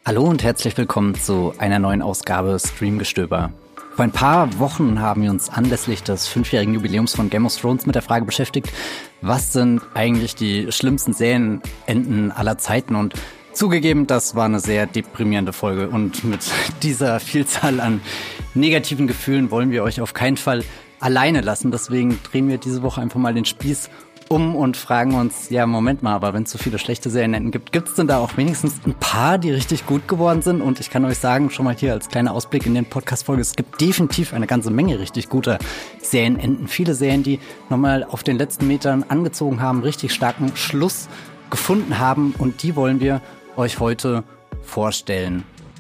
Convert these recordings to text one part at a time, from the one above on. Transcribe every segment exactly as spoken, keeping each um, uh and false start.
Hallo und herzlich willkommen zu einer neuen Ausgabe Streamgestöber. Vor ein paar Wochen haben wir uns anlässlich des fünfjährigen Jubiläums von Game of Thrones mit der Frage beschäftigt, was sind eigentlich die schlimmsten Serienenden aller Zeiten? Und zugegeben, das war eine sehr deprimierende Folge. Und mit dieser Vielzahl an negativen Gefühlen wollen wir euch auf keinen Fall alleine lassen. Deswegen drehen wir diese Woche einfach mal den Spieß um und fragen uns, ja, Moment mal, aber wenn es so viele schlechte Serienenden gibt, gibt es denn da auch wenigstens ein paar, die richtig gut geworden sind? Und ich kann euch sagen, schon mal hier als kleiner Ausblick in den Podcast-Folge, es gibt definitiv eine ganze Menge richtig guter Serienenden. Viele Serien, die nochmal auf den letzten Metern angezogen haben, richtig starken Schluss gefunden haben, und die wollen wir euch heute vorstellen.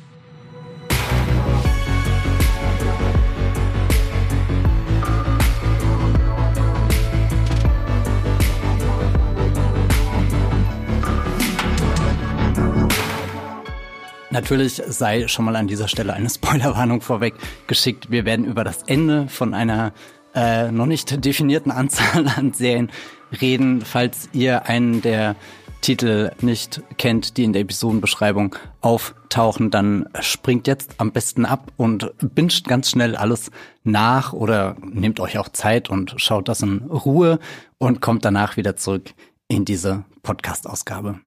Natürlich sei schon mal an dieser Stelle eine Spoilerwarnung vorweg geschickt. Wir werden über das Ende von einer äh, noch nicht definierten Anzahl an Serien reden. Falls ihr einen der Titel nicht kennt, die in der Episodenbeschreibung auftauchen, dann springt jetzt am besten ab und binscht ganz schnell alles nach oder nehmt euch auch Zeit und schaut das in Ruhe und kommt danach wieder zurück in diese Podcast-Ausgabe.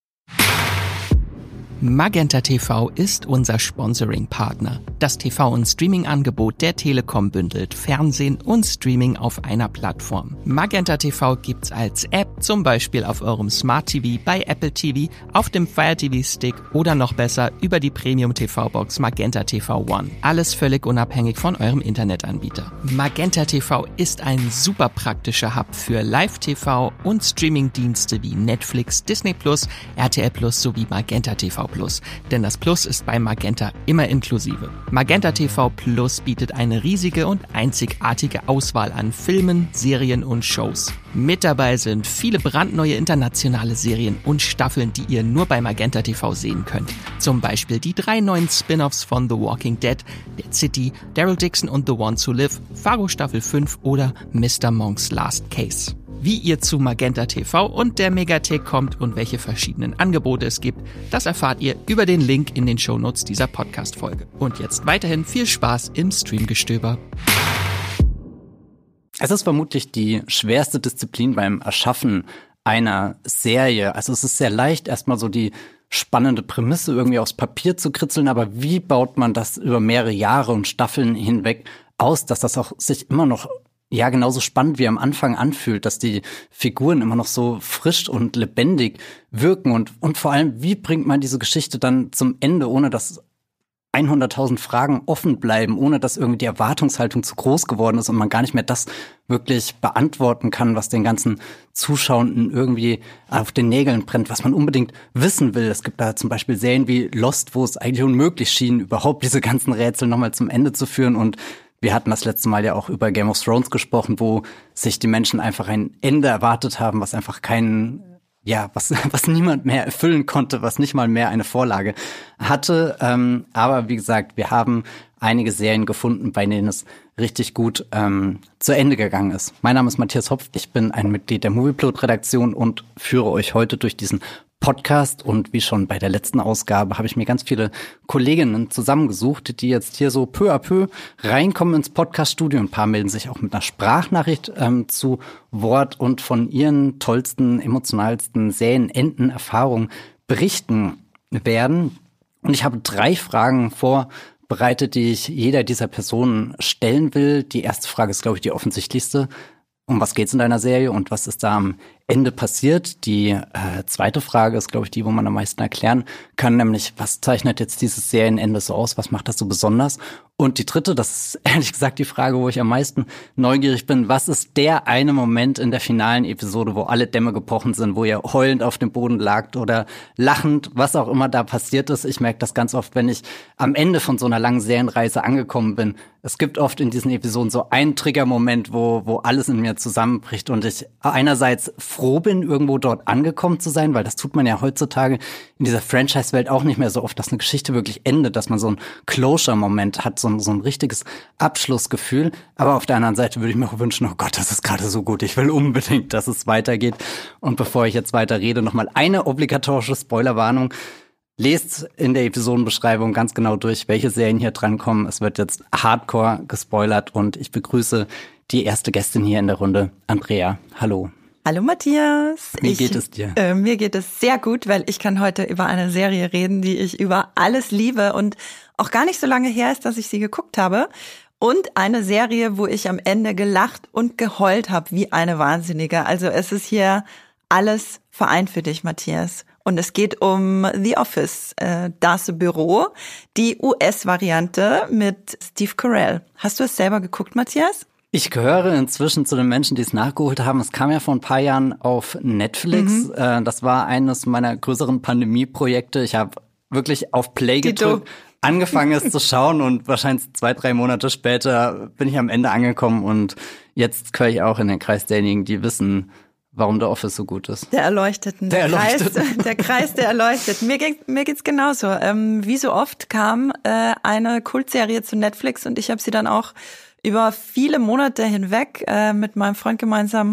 Magenta T V ist unser Sponsoring-Partner. Das T V- und Streaming-Angebot der Telekom bündelt Fernsehen und Streaming auf einer Plattform. Magenta T V gibt's als App, zum Beispiel auf eurem Smart T V, bei Apple T V, auf dem Fire T V-Stick oder noch besser über die Premium-T V-Box Magenta T V One. Alles völlig unabhängig von eurem Internetanbieter. Magenta T V ist ein super praktischer Hub für Live-T V und Streaming-Dienste wie Netflix, Disney Plus, R T L Plus sowie Magenta T V Plus, denn das Plus ist bei Magenta immer inklusive. Magenta T V Plus bietet eine riesige und einzigartige Auswahl an Filmen, Serien und Shows. Mit dabei sind viele brandneue internationale Serien und Staffeln, die ihr nur bei Magenta T V sehen könnt. Zum Beispiel die drei neuen Spin-offs von The Walking Dead, der City, Daryl Dixon und The Ones Who Live, Fargo Staffel fünf oder Mister Monks Last Case. Wie ihr zu Magenta T V und der Megathek kommt und welche verschiedenen Angebote es gibt, das erfahrt ihr über den Link in den Shownotes dieser Podcast-Folge. Und jetzt weiterhin viel Spaß im Streamgestöber. Es ist vermutlich die schwerste Disziplin beim Erschaffen einer Serie. Also es ist sehr leicht, erstmal so die spannende Prämisse irgendwie aufs Papier zu kritzeln, aber wie baut man das über mehrere Jahre und Staffeln hinweg aus, dass das auch sich immer noch ja genauso spannend wie am Anfang anfühlt, dass die Figuren immer noch so frisch und lebendig wirken, und und vor allem, wie bringt man diese Geschichte dann zum Ende, ohne dass hunderttausend Fragen offen bleiben, ohne dass irgendwie die Erwartungshaltung zu groß geworden ist und man gar nicht mehr das wirklich beantworten kann, was den ganzen Zuschauenden irgendwie auf den Nägeln brennt, was man unbedingt wissen will. Es gibt da zum Beispiel Serien wie Lost, wo es eigentlich unmöglich schien, überhaupt diese ganzen Rätsel nochmal zum Ende zu führen, und wir hatten das letzte Mal ja auch über Game of Thrones gesprochen, wo sich die Menschen einfach ein Ende erwartet haben, was einfach keinen, ja, was was niemand mehr erfüllen konnte, was nicht mal mehr eine Vorlage hatte. Ähm, aber wie gesagt, wir haben einige Serien gefunden, bei denen es richtig gut ähm, zu Ende gegangen ist. Mein Name ist Matthias Hopf, ich bin ein Mitglied der Movieplot-Redaktion und führe euch heute durch diesen Podcast, und wie schon bei der letzten Ausgabe habe ich mir ganz viele Kolleginnen zusammengesucht, die jetzt hier so peu à peu reinkommen ins Podcast-Studio. Ein paar melden sich auch mit einer Sprachnachricht ähm, zu Wort und von ihren tollsten, emotionalsten Serienenden-Erfahrungen berichten werden. Und ich habe drei Fragen vorbereitet, die ich jeder dieser Personen stellen will. Die erste Frage ist, glaube ich, die offensichtlichste. Um was geht's in deiner Serie und was ist da am Ende passiert? Die äh, zweite Frage ist, glaube ich, die, wo man am meisten erklären kann, nämlich, was zeichnet jetzt dieses Serienende so aus? Was macht das so besonders? Und die dritte, das ist ehrlich gesagt die Frage, wo ich am meisten neugierig bin, was ist der eine Moment in der finalen Episode, wo alle Dämme gebrochen sind, wo ihr heulend auf dem Boden lagt oder lachend, was auch immer da passiert ist. Ich merke das ganz oft, wenn ich am Ende von so einer langen Serienreise angekommen bin. Es gibt oft in diesen Episoden so einen Triggermoment, wo wo alles in mir zusammenbricht und ich einerseits froh bin, irgendwo dort angekommen zu sein, weil das tut man ja heutzutage in dieser Franchise-Welt auch nicht mehr so oft, dass eine Geschichte wirklich endet, dass man so einen Closure-Moment hat, so ein, so ein richtiges Abschlussgefühl. Aber auf der anderen Seite würde ich mir auch wünschen, oh Gott, das ist gerade so gut, ich will unbedingt, dass es weitergeht. Und bevor ich jetzt weiter rede, nochmal eine obligatorische Spoilerwarnung. Lest in der Episodenbeschreibung ganz genau durch, welche Serien hier drankommen. Es wird jetzt hardcore gespoilert und ich begrüße die erste Gästin hier in der Runde, Andrea. Hallo. Hallo Matthias. Wie ich, geht es dir? Äh, mir geht es sehr gut, weil ich kann heute über eine Serie reden, die ich über alles liebe und auch gar nicht so lange her ist, dass ich sie geguckt habe. Und eine Serie, wo ich am Ende gelacht und geheult habe wie eine Wahnsinnige. Also es ist hier alles vereint für dich, Matthias. Und es geht um The Office, äh, das Büro, die U S-Variante mit Steve Carell. Hast du es selber geguckt, Matthias? Ich gehöre inzwischen zu den Menschen, die es nachgeholt haben. Es kam ja vor ein paar Jahren auf Netflix. Mhm. Äh, das war eines meiner größeren Pandemie-Projekte. Ich habe wirklich auf Play gedrückt, angefangen es zu schauen und wahrscheinlich zwei, drei Monate später bin ich am Ende angekommen und jetzt gehöre ich auch in den Kreis derjenigen, die wissen, warum der Office so gut ist. Der Erleuchteten. Der Erleuchteten. Kreis, der Kreis der Erleuchteten. Mir geht, mir geht's genauso. Ähm, wie so oft kam äh, eine Kultserie zu Netflix und ich habe sie dann auch über viele Monate hinweg äh, mit meinem Freund gemeinsam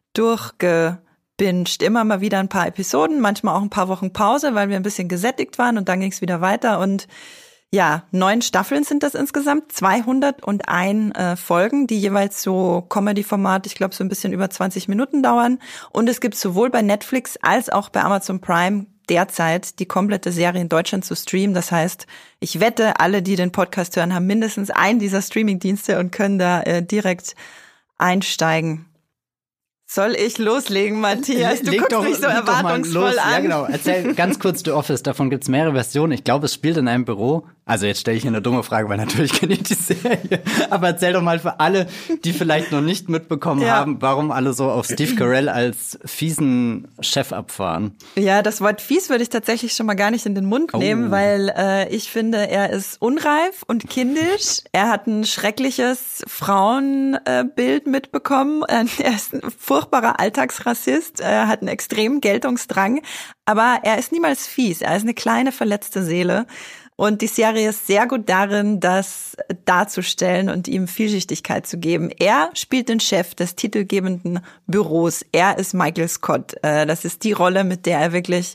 durchgebinged. Immer mal wieder ein paar Episoden, manchmal auch ein paar Wochen Pause, weil wir ein bisschen gesättigt waren und dann ging's wieder weiter und ja, neun Staffeln sind das insgesamt, zweihunderteins äh, Folgen, die jeweils so Comedy-Format, ich glaube so ein bisschen über zwanzig Minuten dauern. Und es gibt sowohl bei Netflix als auch bei Amazon Prime derzeit die komplette Serie in Deutschland zu streamen. Das heißt, ich wette, alle, die den Podcast hören, haben mindestens einen dieser Streaming-Dienste und können da äh, direkt einsteigen. Soll ich loslegen, Matthias? Du leg guckst doch, mich so erwartungsvoll an. Ja, genau. Erzähl ganz kurz The Office. Davon gibt's mehrere Versionen. Ich glaube, es spielt in einem Büro. Also jetzt stelle ich hier eine dumme Frage, weil natürlich kenne ich die Serie. Aber erzähl doch mal für alle, die vielleicht noch nicht mitbekommen ja. haben, warum alle so auf Steve Carell als fiesen Chef abfahren. Ja, das Wort fies würde ich tatsächlich schon mal gar nicht in den Mund oh. nehmen, weil äh, ich finde, er ist unreif und kindisch. Er hat ein schreckliches Frauenbild äh, mitbekommen. Er ist ein furchtbarer Alltagsrassist, er hat einen extremen Geltungsdrang, aber er ist niemals fies. Er ist eine kleine, verletzte Seele. Und die Serie ist sehr gut darin, das darzustellen und ihm Vielschichtigkeit zu geben. Er spielt den Chef des titelgebenden Büros. Er ist Michael Scott. Das ist die Rolle, mit der er wirklich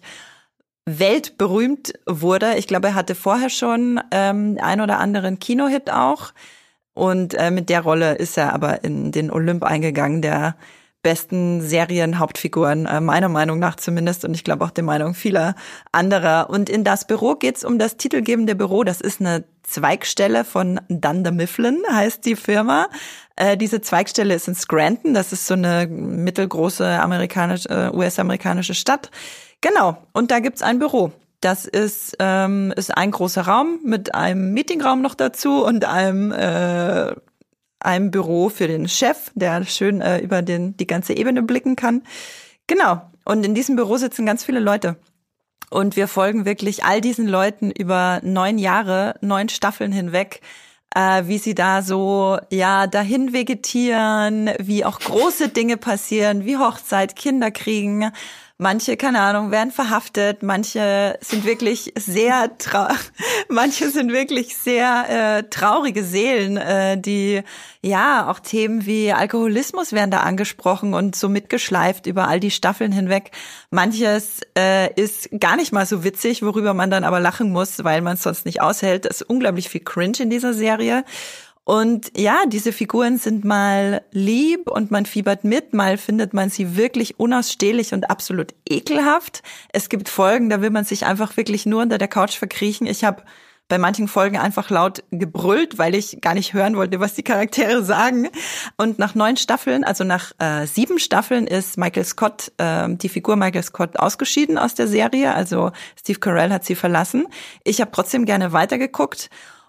weltberühmt wurde. Ich glaube, er hatte vorher schon ähm, ein oder anderen Kinohit auch. Und äh, mit der Rolle ist er aber in den Olymp eingegangen, der besten Serienhauptfiguren, äh, meiner Meinung nach zumindest, und ich glaube auch der Meinung vieler anderer. Und in das Büro geht's um das titelgebende Büro. Das ist eine Zweigstelle von Dunder Mifflin, heißt die Firma. Äh, diese Zweigstelle ist in Scranton. Das ist so eine mittelgroße amerikanische, äh, U S-amerikanische Stadt. Genau. Und da gibt's ein Büro. Das ist ähm, ist ein großer Raum mit einem Meetingraum noch dazu und einem äh, einem Büro für den Chef, der schön äh, über den die ganze Ebene blicken kann. Genau. Und in diesem Büro sitzen ganz viele Leute. Und wir folgen wirklich all diesen Leuten über neun Jahre, neun Staffeln hinweg, äh, wie sie da so ja dahin vegetieren, wie auch große Dinge passieren, wie Hochzeit, Kinder kriegen. Manche, keine Ahnung, werden verhaftet, manche sind wirklich sehr trau- manche sind wirklich sehr äh, traurige Seelen, äh, die ja auch Themen wie Alkoholismus werden da angesprochen und so mitgeschleift über all die Staffeln hinweg. Manches äh, ist gar nicht mal so witzig, worüber man dann aber lachen muss, weil man es sonst nicht aushält. Es ist unglaublich viel Cringe in dieser Serie. Und ja, diese Figuren sind mal lieb und man fiebert mit, mal findet man sie wirklich unausstehlich und absolut ekelhaft. Es gibt Folgen, da will man sich einfach wirklich nur unter der Couch verkriechen. Ich habe bei manchen Folgen einfach laut gebrüllt, weil ich gar nicht hören wollte, was die Charaktere sagen. Und nach neun Staffeln, also nach äh, sieben Staffeln ist Michael Scott, äh, die Figur Michael Scott ausgeschieden aus der Serie. Also Steve Carell hat sie verlassen. Ich habe trotzdem gerne weitergeguckt.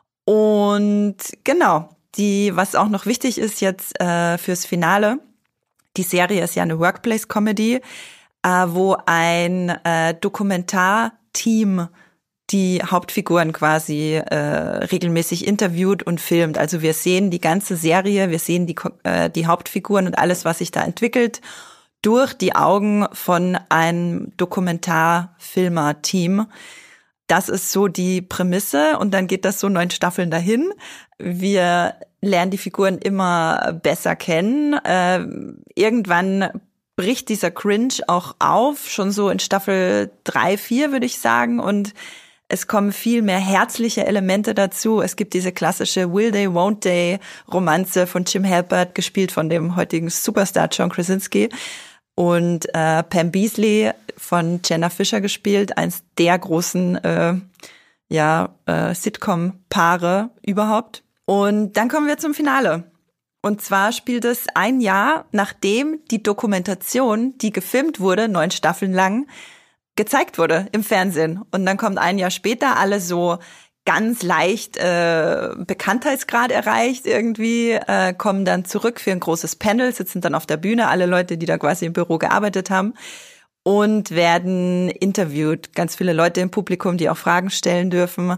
Und genau, die, was auch noch wichtig ist jetzt äh, fürs Finale, die Serie ist ja eine Workplace-Comedy, äh, wo ein äh, Dokumentarteam die Hauptfiguren quasi äh, regelmäßig interviewt und filmt. Also wir sehen die ganze Serie, wir sehen die, äh, die Hauptfiguren und alles, was sich da entwickelt, durch die Augen von einem Dokumentarfilmer-Team. Das ist so die Prämisse und dann geht das so neun Staffeln dahin. Wir lernen die Figuren immer besser kennen. Äh, irgendwann bricht dieser Cringe auch auf, schon so in Staffel drei, vier würde ich sagen. Und Es kommen viel mehr herzliche Elemente dazu. Es gibt diese klassische Will They, Won't They Romanze von Jim Halpert, gespielt von dem heutigen Superstar John Krasinski. Und äh, Pam Beesly von Jenna Fischer gespielt, eins der großen äh, ja äh, Sitcom-Paare überhaupt. Und dann kommen wir zum Finale. Und zwar spielt es ein Jahr, nachdem die Dokumentation, die gefilmt wurde, neun Staffeln lang, gezeigt wurde im Fernsehen. Und dann kommt ein Jahr später alle so ganz leicht äh, Bekanntheitsgrad erreicht irgendwie, äh, kommen dann zurück für ein großes Panel, sitzen dann auf der Bühne, alle Leute, die da quasi im Büro gearbeitet haben, und werden interviewt. Ganz viele Leute im Publikum, die auch Fragen stellen dürfen.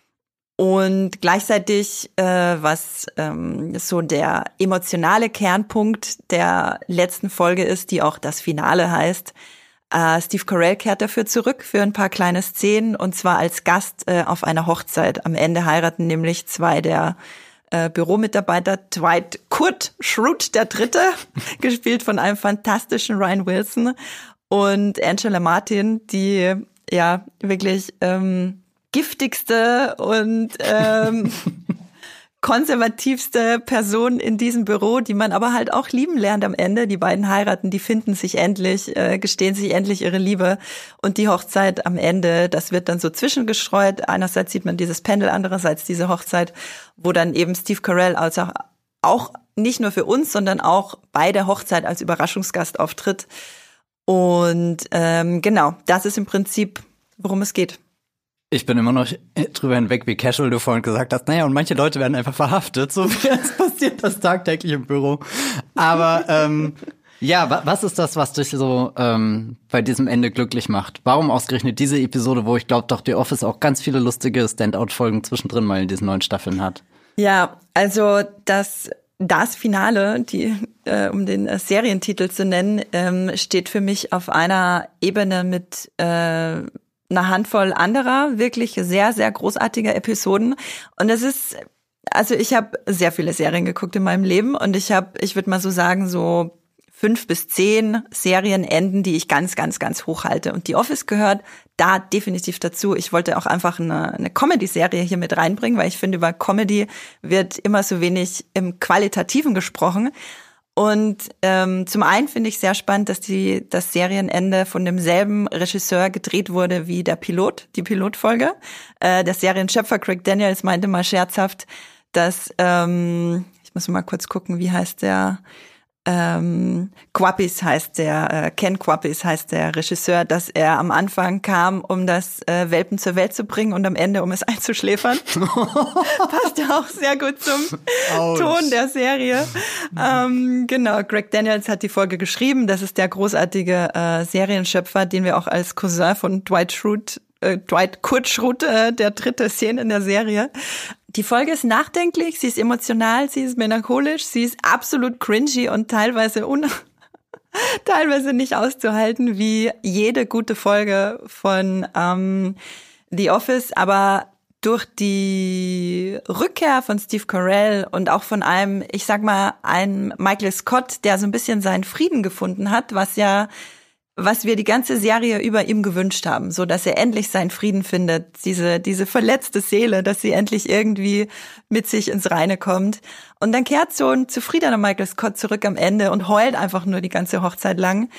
Und gleichzeitig, äh, was ähm, so der emotionale Kernpunkt der letzten Folge ist, die auch das Finale heißt, äh, Steve Carell kehrt dafür zurück für ein paar kleine Szenen, und zwar als Gast äh, auf einer Hochzeit. Am Ende heiraten nämlich zwei der äh, Büromitarbeiter, Dwight Kurt Schrute der Dritte, gespielt von einem fantastischen Ryan Wilson, und Angela Martin, die ja wirklich ähm, giftigste und ähm, konservativste Person in diesem Büro, die man aber halt auch lieben lernt am Ende. Die beiden heiraten, die finden sich endlich, äh, gestehen sich endlich ihre Liebe. Und die Hochzeit am Ende, das wird dann so zwischengestreut. Einerseits sieht man dieses Panel, andererseits diese Hochzeit, wo dann eben Steve Carell als auch, auch nicht nur für uns, sondern auch bei der Hochzeit als Überraschungsgast auftritt. Und ähm, genau, das ist im Prinzip, worum es geht. Ich bin immer noch drüber hinweg, wie casual du vorhin gesagt hast. Naja, und manche Leute werden einfach verhaftet. So wie es passiert das tagtäglich im Büro. Aber ähm, ja, was ist das, was dich so ähm, bei diesem Ende glücklich macht? Warum ausgerechnet diese Episode, wo ich glaube, doch The Office auch ganz viele lustige Standout-Folgen zwischendrin mal in diesen neuen Staffeln hat? Ja, also das das Finale, die äh, um den äh, Serientitel zu nennen, ähm, steht für mich auf einer Ebene mit äh, eine Handvoll anderer, wirklich sehr, sehr großartiger Episoden. Und es ist, also ich habe sehr viele Serien geguckt in meinem Leben, und ich habe, ich würde mal so sagen, so fünf bis zehn Serienenden, die ich ganz, ganz, ganz hoch halte. Und The Office gehört da definitiv dazu. Ich wollte auch einfach eine, eine Comedy-Serie hier mit reinbringen, weil ich finde, über Comedy wird immer so wenig im Qualitativen gesprochen. Und ähm, zum einen finde ich sehr spannend, dass die das Serienende von demselben Regisseur gedreht wurde wie der Pilot, die Pilotfolge. Äh, der Serienschöpfer Greg Daniels meinte mal scherzhaft, dass, ähm, ich muss mal kurz gucken, wie heißt der, ähm, Kwapis heißt der, äh, Ken Kwapis heißt der Regisseur, dass er am Anfang kam, um das äh, Welpen zur Welt zu bringen, und am Ende, um es einzuschläfern. Passt ja auch sehr gut zum Ouch. Ton der Serie. Ähm, genau, Greg Daniels hat die Folge geschrieben. Das ist der großartige äh, Serienschöpfer, den wir auch als Cousin von Dwight Schrute, äh, Dwight Kurt Schrute, äh, der dritte Szene in der Serie. Die Folge ist nachdenklich, sie ist emotional, sie ist melancholisch, sie ist absolut cringy und teilweise un teilweise nicht auszuhalten, wie jede gute Folge von ähm, The Office. Aber durch die Rückkehr von Steve Carell und auch von einem, ich sag mal, einem Michael Scott, der so ein bisschen seinen Frieden gefunden hat, was ja was wir die ganze Serie über ihm gewünscht haben, so dass er endlich seinen Frieden findet, diese diese verletzte Seele, dass sie endlich irgendwie mit sich ins Reine kommt. Und dann kehrt so ein zufriedener Michael Scott zurück am Ende und heult einfach nur die ganze Hochzeit lang.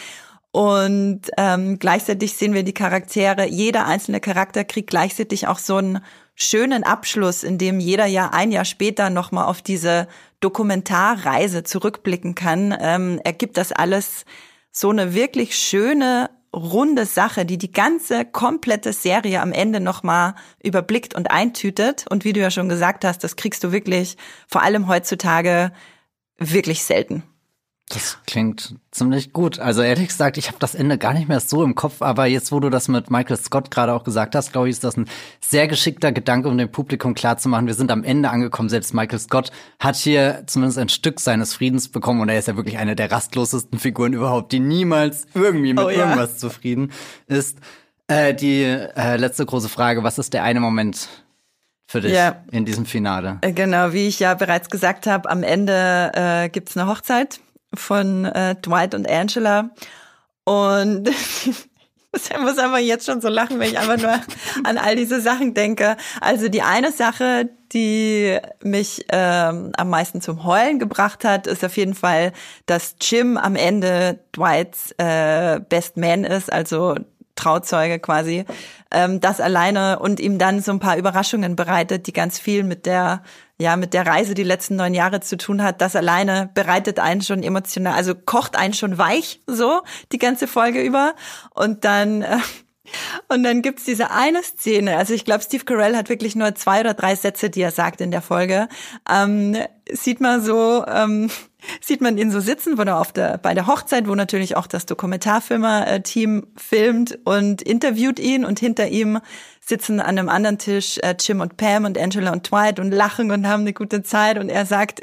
Und ähm, gleichzeitig sehen wir die Charaktere, jeder einzelne Charakter kriegt gleichzeitig auch so einen schönen Abschluss, in dem jeder ja ein Jahr später nochmal auf diese Dokumentarreise zurückblicken kann. Ähm, ergibt das alles so eine wirklich schöne, runde Sache, die die ganze komplette Serie am Ende nochmal überblickt und eintütet. Und wie du ja schon gesagt hast, das kriegst du wirklich, vor allem heutzutage, wirklich selten. Das klingt ziemlich gut. Also ehrlich gesagt, ich habe das Ende gar nicht mehr so im Kopf, aber jetzt, wo du das mit Michael Scott gerade auch gesagt hast, glaube ich, ist das ein sehr geschickter Gedanke, um dem Publikum klarzumachen, wir sind am Ende angekommen. Selbst Michael Scott hat hier zumindest ein Stück seines Friedens bekommen, und er ist ja wirklich eine der rastlosesten Figuren überhaupt, die niemals irgendwie mit oh, ja. irgendwas zufrieden ist. Äh, die äh, letzte große Frage, was ist der eine Moment für dich ja. in diesem Finale? Genau, wie ich ja bereits gesagt habe, am Ende äh, gibt's eine Hochzeit von äh, Dwight und Angela, und ich Ich muss einfach jetzt schon so lachen, wenn ich einfach nur an all diese Sachen denke. Also die eine Sache, die mich ähm, am meisten zum Heulen gebracht hat, ist auf jeden Fall, dass Jim am Ende Dwights äh, Best Man ist, also Trauzeuge quasi, ähm, das alleine und ihm dann so ein paar Überraschungen bereitet, die ganz viel mit der, ja, mit der Reise die letzten neun Jahre zu tun hat. Das alleine bereitet einen schon emotional, also kocht einen schon weich, so, die ganze Folge über. Und dann, äh, und dann gibt's diese eine Szene, also ich glaube, Steve Carell hat wirklich nur zwei oder drei Sätze, die er sagt in der Folge. Ähm, sieht man so, ähm, sieht man ihn so sitzen, wo er auf der, bei der Hochzeit, wo natürlich auch das Dokumentarfilmer-Team filmt und interviewt ihn und hinter ihm sitzen an einem anderen Tisch äh, Jim und Pam und Angela und Dwight und lachen und haben eine gute Zeit und er sagt,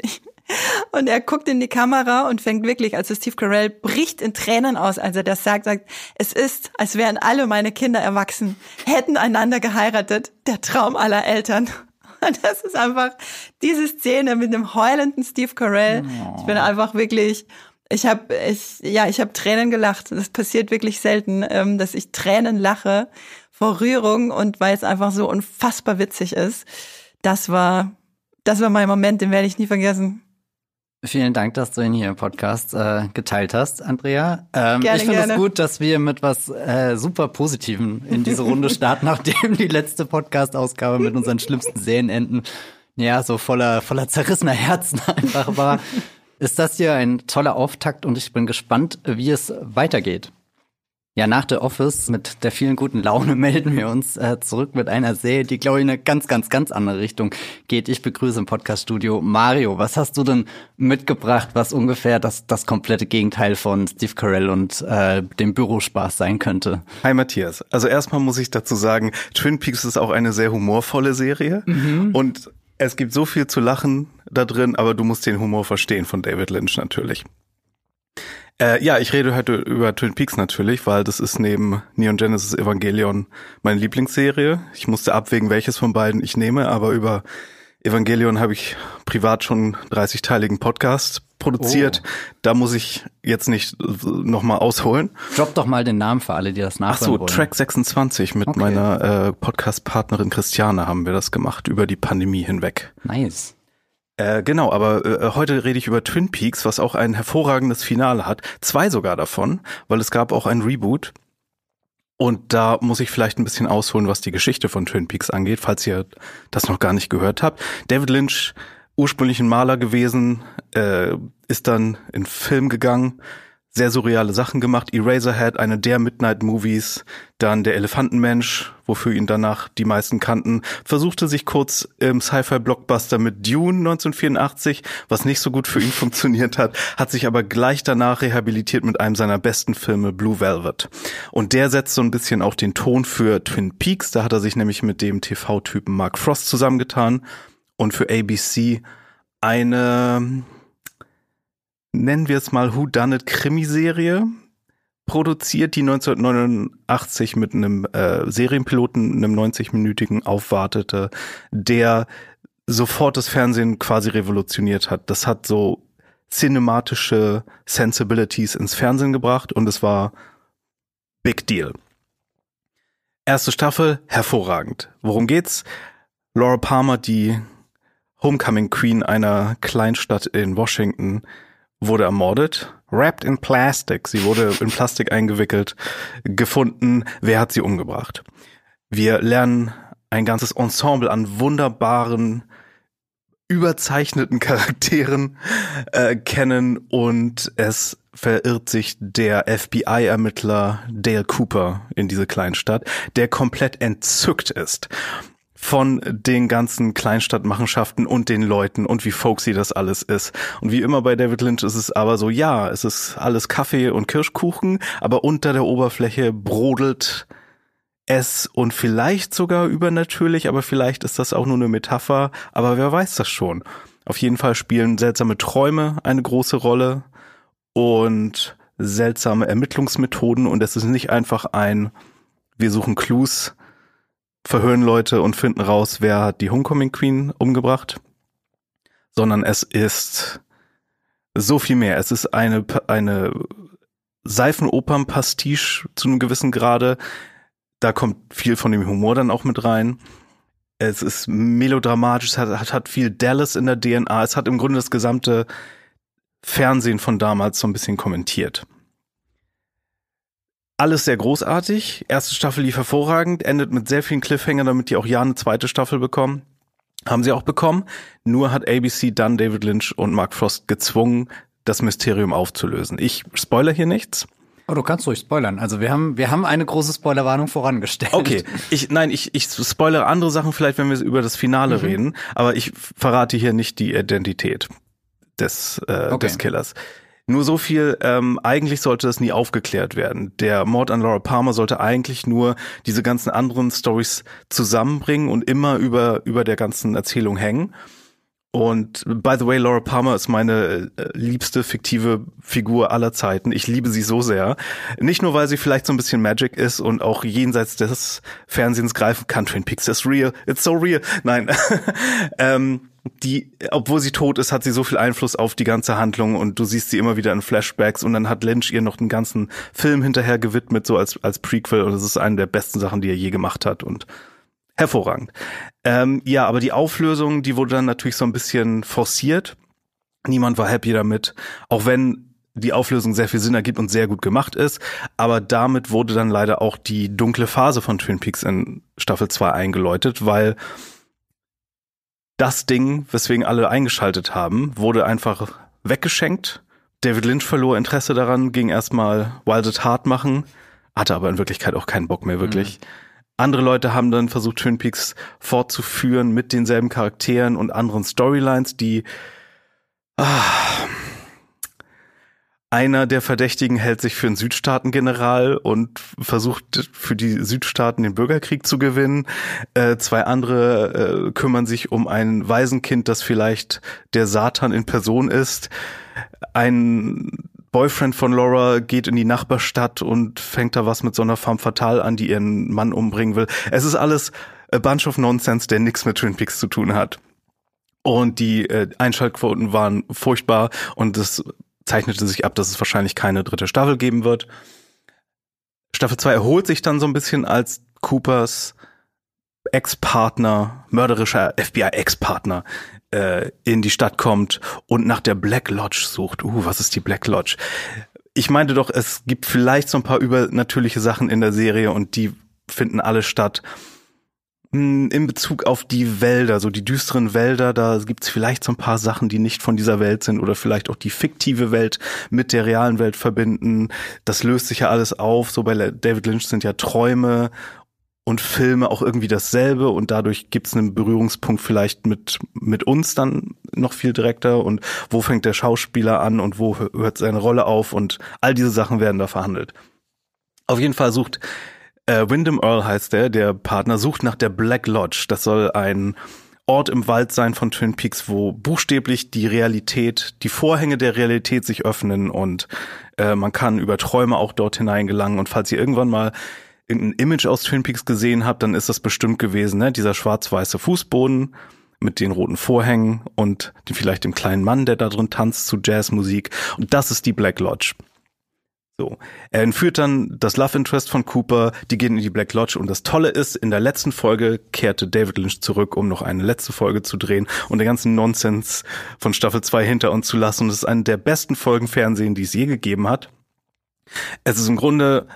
und er guckt in die Kamera und fängt wirklich, also Steve Carell bricht in Tränen aus, als er das sagt, sagt, es ist, als wären alle meine Kinder erwachsen, hätten einander geheiratet, der Traum aller Eltern. Und das ist einfach diese Szene mit dem heulenden Steve Carell. Oh. Ich bin einfach wirklich, ich habe, ich, ja, ich habe Tränen gelacht. Das passiert wirklich selten, ähm, dass ich Tränen lache vor Rührung und weil es einfach so unfassbar witzig ist. Das war, das war mein Moment, den werde ich nie vergessen. Vielen Dank, dass du ihn hier im Podcast äh, geteilt hast, Andrea. Ähm, gerne, ich finde es gerne. gut, dass wir mit was äh, super Positivem in diese Runde starten, nachdem die letzte Podcast-Ausgabe mit unseren schlimmsten Serienenden ja so voller voller zerrissener Herzen einfach war. Ist das hier ein toller Auftakt und ich bin gespannt, wie es weitergeht. Ja, nach The Office mit der vielen guten Laune melden wir uns äh, zurück mit einer Serie, die, glaube ich, in eine ganz, ganz, ganz andere Richtung geht. Ich begrüße im Podcast-Studio Mario. Was hast du denn mitgebracht, was ungefähr das, das komplette Gegenteil von Steve Carell und äh, dem Bürospaß sein könnte? Hi Matthias. Also erstmal muss ich dazu sagen, Twin Peaks ist auch eine sehr humorvolle Serie mhm. und es gibt so viel zu lachen da drin, aber du musst den Humor verstehen von David Lynch natürlich. Äh, ja, ich rede heute über Twin Peaks natürlich, weil das ist neben Neon Genesis Evangelion meine Lieblingsserie. Ich musste abwägen, welches von beiden ich nehme, aber über Evangelion habe ich privat schon einen dreißigteiligen Podcast produziert. Oh. Da muss ich jetzt nicht nochmal ausholen. Drop doch mal den Namen für alle, die das nachhören Ach so, wollen. Track sechsundzwanzig mit okay. meiner äh, Podcast-Partnerin Christiane haben wir das gemacht, über die Pandemie hinweg. Nice. Äh, genau, aber äh, heute rede ich über Twin Peaks, was auch ein hervorragendes Finale hat. Zwei sogar davon, weil es gab auch ein Reboot. Und da muss ich vielleicht ein bisschen ausholen, was die Geschichte von Twin Peaks angeht, falls ihr das noch gar nicht gehört habt. David Lynch, ursprünglich ein Maler gewesen, äh, ist dann in Film gegangen, sehr surreale Sachen gemacht. Eraserhead, eine der Midnight-Movies, dann Der Elefantenmensch, wofür ihn danach die meisten kannten, versuchte sich kurz im Sci-Fi-Blockbuster mit Dune neunzehnhundertvierundachtzig, was nicht so gut für ihn funktioniert hat, hat sich aber gleich danach rehabilitiert mit einem seiner besten Filme, Blue Velvet. Und der setzt so ein bisschen auch den Ton für Twin Peaks, da hat er sich nämlich mit dem T V-Typen Mark Frost zusammengetan und für A B C eine, nennen wir es mal Whodunit-Krimiserie produziert, die neunzehnhundertneunundachtzig mit einem äh, Serienpiloten, einem neunzig-minütigen aufwartete, der sofort das Fernsehen quasi revolutioniert hat. Das hat so cinematische Sensibilities ins Fernsehen gebracht und es war Big Deal. Erste Staffel, hervorragend. Worum geht's? Laura Palmer, die Homecoming Queen einer Kleinstadt in Washington, wurde ermordet, wrapped in plastic. Sie wurde in Plastik eingewickelt, gefunden. Wer hat sie umgebracht? Wir lernen ein ganzes Ensemble an wunderbaren, überzeichneten Charakteren äh, kennen und es verirrt sich der F B I-Ermittler Dale Cooper in diese Kleinstadt, der komplett entzückt ist von den ganzen Kleinstadtmachenschaften und den Leuten und wie folksy das alles ist. Und wie immer bei David Lynch ist es aber so, ja, es ist alles Kaffee und Kirschkuchen, aber unter der Oberfläche brodelt es und vielleicht sogar übernatürlich, aber vielleicht ist das auch nur eine Metapher, aber wer weiß das schon. Auf jeden Fall spielen seltsame Träume eine große Rolle und seltsame Ermittlungsmethoden und es ist nicht einfach ein, wir suchen Clues, verhören Leute und finden raus, wer hat die Homecoming Queen umgebracht, sondern es ist so viel mehr. Es ist eine eine Seifenopern-Pastiche zu einem gewissen Grade. Da kommt viel von dem Humor dann auch mit rein. Es ist melodramatisch, es hat, hat viel Dallas in der D N A. Es hat im Grunde das gesamte Fernsehen von damals so ein bisschen kommentiert. Alles sehr großartig. Erste Staffel lief hervorragend, endet mit sehr vielen Cliffhangern, damit die auch ja eine zweite Staffel bekommen. Haben sie auch bekommen. Nur hat A B C dann David Lynch und Mark Frost gezwungen, das Mysterium aufzulösen. Ich spoilere hier nichts. Oh, du kannst ruhig spoilern. Also wir haben wir haben eine große Spoilerwarnung vorangestellt. Okay, ich nein, ich ich spoilere andere Sachen vielleicht, wenn wir über das Finale mhm. reden, aber ich verrate hier nicht die Identität des äh, okay. des Killers. Nur so viel, ähm, eigentlich sollte das nie aufgeklärt werden. Der Mord an Laura Palmer sollte eigentlich nur diese ganzen anderen Storys zusammenbringen und immer über über der ganzen Erzählung hängen. Und by the way, Laura Palmer ist meine äh, liebste fiktive Figur aller Zeiten. Ich liebe sie so sehr. Nicht nur, weil sie vielleicht so ein bisschen Magic ist und auch jenseits des Fernsehens greifen kann. Twin Peaks is real. It's so real. Nein. ähm, die, obwohl sie tot ist, hat sie so viel Einfluss auf die ganze Handlung und du siehst sie immer wieder in Flashbacks und dann hat Lynch ihr noch einen ganzen Film hinterher gewidmet, so als, als Prequel, und das ist eine der besten Sachen, die er je gemacht hat und hervorragend. Ähm, ja, aber die Auflösung, die wurde dann natürlich so ein bisschen forciert. Niemand war happy damit, auch wenn die Auflösung sehr viel Sinn ergibt und sehr gut gemacht ist. Aber damit wurde dann leider auch die dunkle Phase von Twin Peaks in Staffel zwei eingeläutet, weil das Ding, weswegen alle eingeschaltet haben, wurde einfach weggeschenkt. David Lynch verlor Interesse daran, ging erstmal Wild at Heart machen, hatte aber in Wirklichkeit auch keinen Bock mehr wirklich. Mhm. Andere Leute haben dann versucht, Twin Peaks fortzuführen mit denselben Charakteren und anderen Storylines, die ah, einer der Verdächtigen hält sich für einen Südstaaten-General und versucht für die Südstaaten den Bürgerkrieg zu gewinnen. Äh, zwei andere äh, kümmern sich um ein Waisenkind, das vielleicht der Satan in Person ist. Ein Boyfriend von Laura geht in die Nachbarstadt und fängt da was mit so einer femme fatale an, die ihren Mann umbringen will. Es ist alles a bunch of nonsense, der nichts mit Twin Peaks zu tun hat. Und die äh, Einschaltquoten waren furchtbar und es zeichnete sich ab, dass es wahrscheinlich keine dritte Staffel geben wird. Staffel zwei erholt sich dann so ein bisschen, als Coopers Ex-Partner, mörderischer F B I-Ex-Partner äh, in die Stadt kommt und nach der Black Lodge sucht. Uh, was ist die Black Lodge? Ich meinte doch, es gibt vielleicht so ein paar übernatürliche Sachen in der Serie und die finden alle statt. In Bezug auf die Wälder, so die düsteren Wälder, da gibt's vielleicht so ein paar Sachen, die nicht von dieser Welt sind oder vielleicht auch die fiktive Welt mit der realen Welt verbinden. Das löst sich ja alles auf. So bei David Lynch sind ja Träume und Filme auch irgendwie dasselbe und dadurch gibt's einen Berührungspunkt vielleicht mit mit uns dann noch viel direkter und wo fängt der Schauspieler an und wo hört seine Rolle auf und all diese Sachen werden da verhandelt. Auf jeden Fall sucht Äh, Wyndham Earl heißt der, der Partner, sucht nach der Black Lodge. Das soll ein Ort im Wald sein von Twin Peaks, wo buchstäblich die Realität, die Vorhänge der Realität sich öffnen und äh, man kann über Träume auch dort hinein gelangen. Und falls ihr irgendwann mal irgendein Image aus Twin Peaks gesehen habt, dann ist das bestimmt gewesen, ne? Dieser schwarz-weiße Fußboden mit den roten Vorhängen und vielleicht dem kleinen Mann, der da drin tanzt zu Jazzmusik. Und das ist die Black Lodge. So, er entführt dann das Love Interest von Cooper, die gehen in die Black Lodge und das Tolle ist, in der letzten Folge kehrte David Lynch zurück, um noch eine letzte Folge zu drehen und den ganzen Nonsens von Staffel zwei hinter uns zu lassen und es ist eine der besten Folgen Fernsehen, die es je gegeben hat. Es ist im Grunde,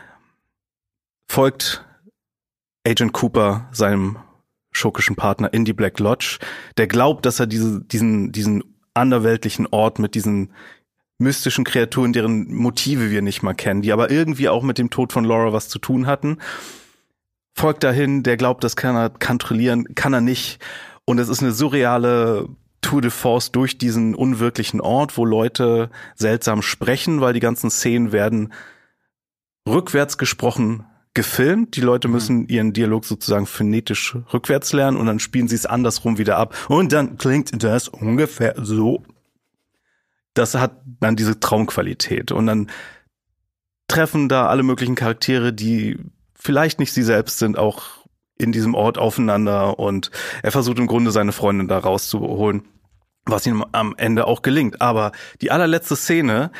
folgt Agent Cooper seinem schurkischen Partner in die Black Lodge, der glaubt, dass er diese, diesen, diesen anderweltlichen Ort mit diesen mystischen Kreaturen, deren Motive wir nicht mal kennen, die aber irgendwie auch mit dem Tod von Laura was zu tun hatten. Folgt dahin, der glaubt, das kann er kontrollieren, kann er nicht. Und es ist eine surreale Tour de Force durch diesen unwirklichen Ort, wo Leute seltsam sprechen, weil die ganzen Szenen werden rückwärts gesprochen gefilmt. Die Leute müssen ihren Dialog sozusagen phonetisch rückwärts lernen und dann spielen sie es andersrum wieder ab. Und dann klingt das ungefähr so. Das hat dann diese Traumqualität und dann treffen da alle möglichen Charaktere, die vielleicht nicht sie selbst sind, auch in diesem Ort aufeinander und er versucht im Grunde seine Freundin da rauszuholen, was ihm am Ende auch gelingt. Aber die allerletzte Szene,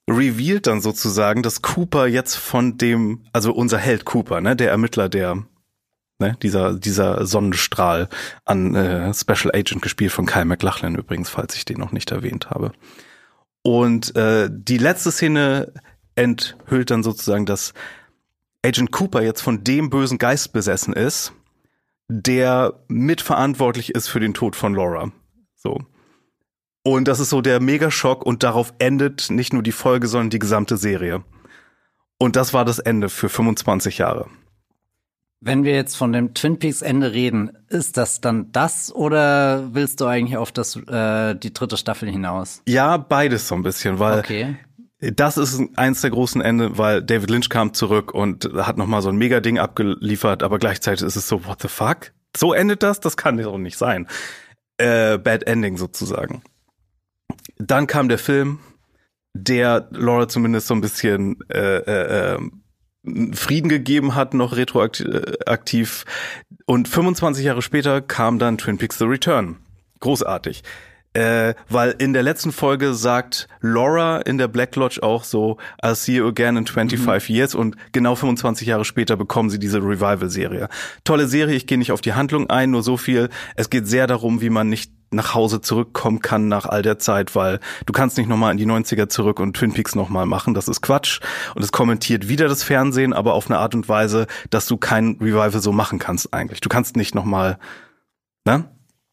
revealed dann sozusagen, dass Cooper jetzt von dem, also unser Held Cooper, ne, der Ermittler, der, ne, dieser, dieser Sonnenstrahl an äh, Special Agent gespielt von Kyle MacLachlan übrigens, falls ich den noch nicht erwähnt habe. Und äh, die letzte Szene enthüllt dann sozusagen, dass Agent Cooper jetzt von dem bösen Geist besessen ist, der mitverantwortlich ist für den Tod von Laura. So. Und das ist so der Megaschock und darauf endet nicht nur die Folge, sondern die gesamte Serie. Und das war das Ende für fünfundzwanzig Jahre. Wenn wir jetzt von dem Twin Peaks Ende reden, ist das dann das oder willst du eigentlich auf das äh, die dritte Staffel hinaus? Ja, beides so ein bisschen, weil okay. Das ist eins der großen Ende, weil David Lynch kam zurück und hat nochmal so ein Mega-Ding abgeliefert, aber gleichzeitig ist es so, what the fuck? So endet das? Das kann doch nicht sein. Äh, Bad Ending sozusagen. Dann kam der Film, der Laura zumindest so ein bisschen äh, äh, Frieden gegeben hat, noch retroaktiv. Und fünfundzwanzig Jahre später kam dann Twin Peaks The Return. Großartig. Äh, weil in der letzten Folge sagt Laura in der Black Lodge auch so, I'll see you again in twenty-five mhm. years, und genau fünfundzwanzig Jahre später bekommen sie diese Revival-Serie. Tolle Serie, ich gehe nicht auf die Handlung ein, nur so viel. Es geht sehr darum, wie man nicht nach Hause zurückkommen kann nach all der Zeit, weil du kannst nicht nochmal in die neunziger zurück und Twin Peaks nochmal machen, das ist Quatsch. Und es kommentiert wieder das Fernsehen, aber auf eine Art und Weise, dass du kein Revival so machen kannst eigentlich. Du kannst nicht nochmal, ne?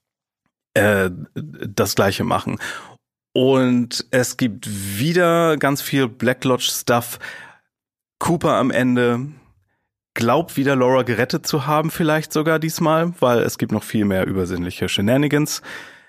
Äh, das Gleiche machen. Und es gibt wieder ganz viel Black Lodge Stuff. Cooper am Ende glaubt wieder Laura gerettet zu haben, vielleicht sogar diesmal, weil es gibt noch viel mehr übersinnliche Shenanigans.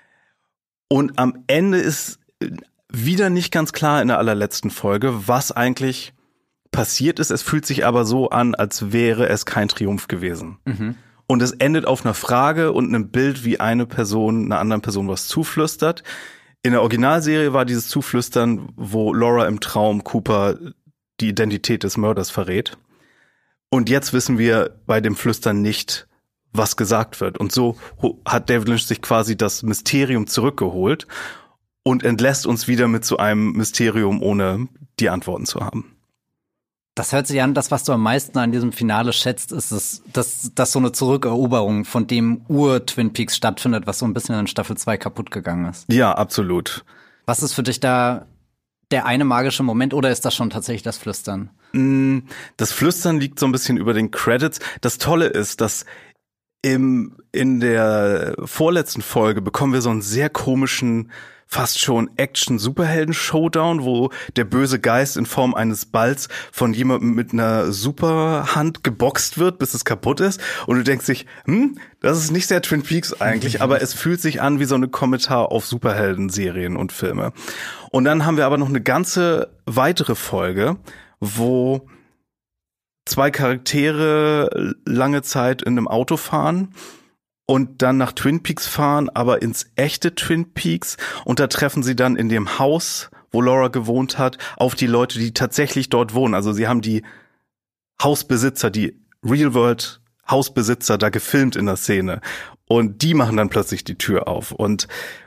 Und am Ende ist wieder nicht ganz klar in der allerletzten Folge, was eigentlich passiert ist. Es fühlt sich aber so an, als wäre es kein Triumph gewesen. Mhm. Und es endet auf einer Frage und einem Bild, wie eine Person einer anderen Person was zuflüstert. In der Originalserie war dieses Zuflüstern, wo Laura im Traum Cooper die Identität des Mörders verrät. Und jetzt wissen wir bei dem Flüstern nicht, was gesagt wird. Und so hat David Lynch sich quasi das Mysterium zurückgeholt und entlässt uns wieder mit so einem Mysterium, ohne die Antworten zu haben. Das hört sich an, das, was du am meisten an diesem Finale schätzt, ist es, dass, dass so eine Zurückeroberung von dem Ur-Twin Peaks stattfindet, was so ein bisschen in Staffel zwei kaputt gegangen ist. Ja, absolut. Was ist für dich da der eine magische Moment, oder ist das schon tatsächlich das Flüstern? Das Flüstern liegt so ein bisschen über den Credits. Das Tolle ist, dass im, in der vorletzten Folge bekommen wir so einen sehr komischen, fast schon Action-Superhelden-Showdown, wo der böse Geist in Form eines Balls von jemandem mit einer Superhand geboxt wird, bis es kaputt ist. Und du denkst dich, hm, das ist nicht sehr Twin Peaks eigentlich, aber es fühlt sich an wie so eine Kommentar auf Superhelden-Serien und Filme. Und dann haben wir aber noch eine ganze weitere Folge, wo zwei Charaktere lange Zeit in einem Auto fahren und dann nach Twin Peaks fahren, aber ins echte Twin Peaks. Und da treffen sie dann in dem Haus, wo Laura gewohnt hat, auf die Leute, die tatsächlich dort wohnen. Also sie haben die Hausbesitzer, die Real-World-Hausbesitzer da gefilmt in der Szene. Und die machen dann plötzlich die Tür auf. Und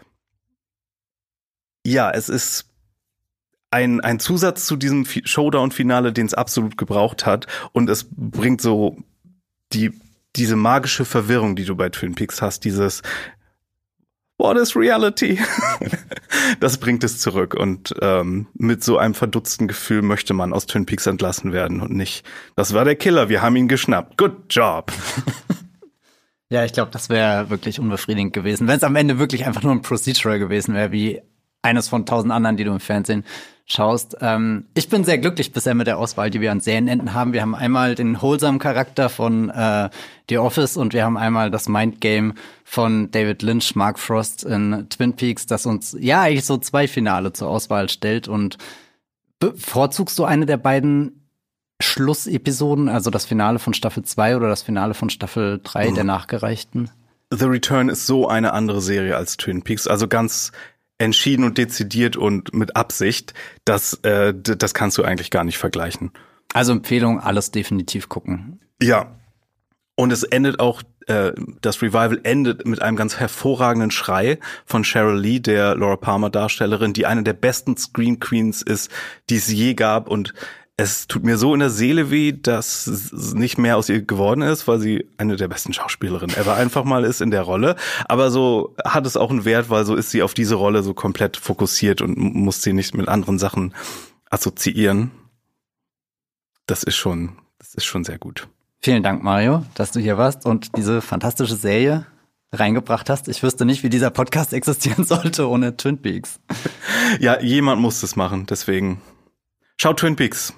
ja, es ist ein, ein Zusatz zu diesem Showdown-Finale, den es absolut gebraucht hat. Und es bringt so die diese magische Verwirrung, die du bei Twin Peaks hast, dieses What is reality? Das bringt es zurück. Und ähm, mit so einem verdutzten Gefühl möchte man aus Twin Peaks entlassen werden und nicht, das war der Killer, wir haben ihn geschnappt. Good job. Ja, ich glaube, das wäre wirklich unbefriedigend gewesen, wenn es am Ende wirklich einfach nur ein Procedural gewesen wäre, wie eines von tausend anderen, die du im Fernsehen schaust. Ähm, ich bin sehr glücklich bisher mit der Auswahl, die wir an Serienenden haben. Wir haben einmal den wholesome-Charakter von äh, The Office und wir haben einmal das Mindgame von David Lynch, Mark Frost in Twin Peaks, das uns ja eigentlich so zwei Finale zur Auswahl stellt. Und bevorzugst du eine der beiden Schlussepisoden, also das Finale von Staffel zwei oder das Finale von Staffel drei mhm. der Nachgereichten? The Return ist so eine andere Serie als Twin Peaks, also ganz entschieden und dezidiert und mit Absicht, das, äh, das kannst du eigentlich gar nicht vergleichen. Also Empfehlung, alles definitiv gucken. Ja. Und es endet auch äh, das Revival endet mit einem ganz hervorragenden Schrei von Cheryl Lee, der Laura Palmer Darstellerin, die eine der besten Scream Queens ist, die es je gab, und es tut mir so in der Seele weh, dass es nicht mehr aus ihr geworden ist, weil sie eine der besten Schauspielerinnen ever einfach mal ist in der Rolle. Aber so hat es auch einen Wert, weil so ist sie auf diese Rolle so komplett fokussiert und muss sie nicht mit anderen Sachen assoziieren. Das ist schon, das ist schon sehr gut. Vielen Dank, Mario, dass du hier warst und diese fantastische Serie reingebracht hast. Ich wüsste nicht, wie dieser Podcast existieren sollte ohne Twin Peaks. Ja, jemand muss das machen, deswegen schaut Twin Peaks.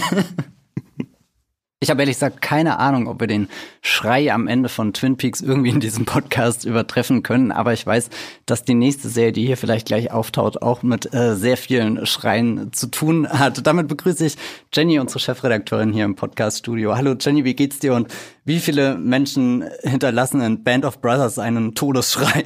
Ich habe ehrlich gesagt keine Ahnung, ob wir den Schrei am Ende von Twin Peaks irgendwie in diesem Podcast übertreffen können. Aber ich weiß, dass die nächste Serie, die hier vielleicht gleich auftaucht, auch mit äh, sehr vielen Schreien zu tun hat. Damit begrüße ich Jenny, unsere Chefredakteurin hier im Podcast-Studio. Hallo Jenny, wie geht's dir und wie viele Menschen hinterlassen in Band of Brothers einen Todesschrei?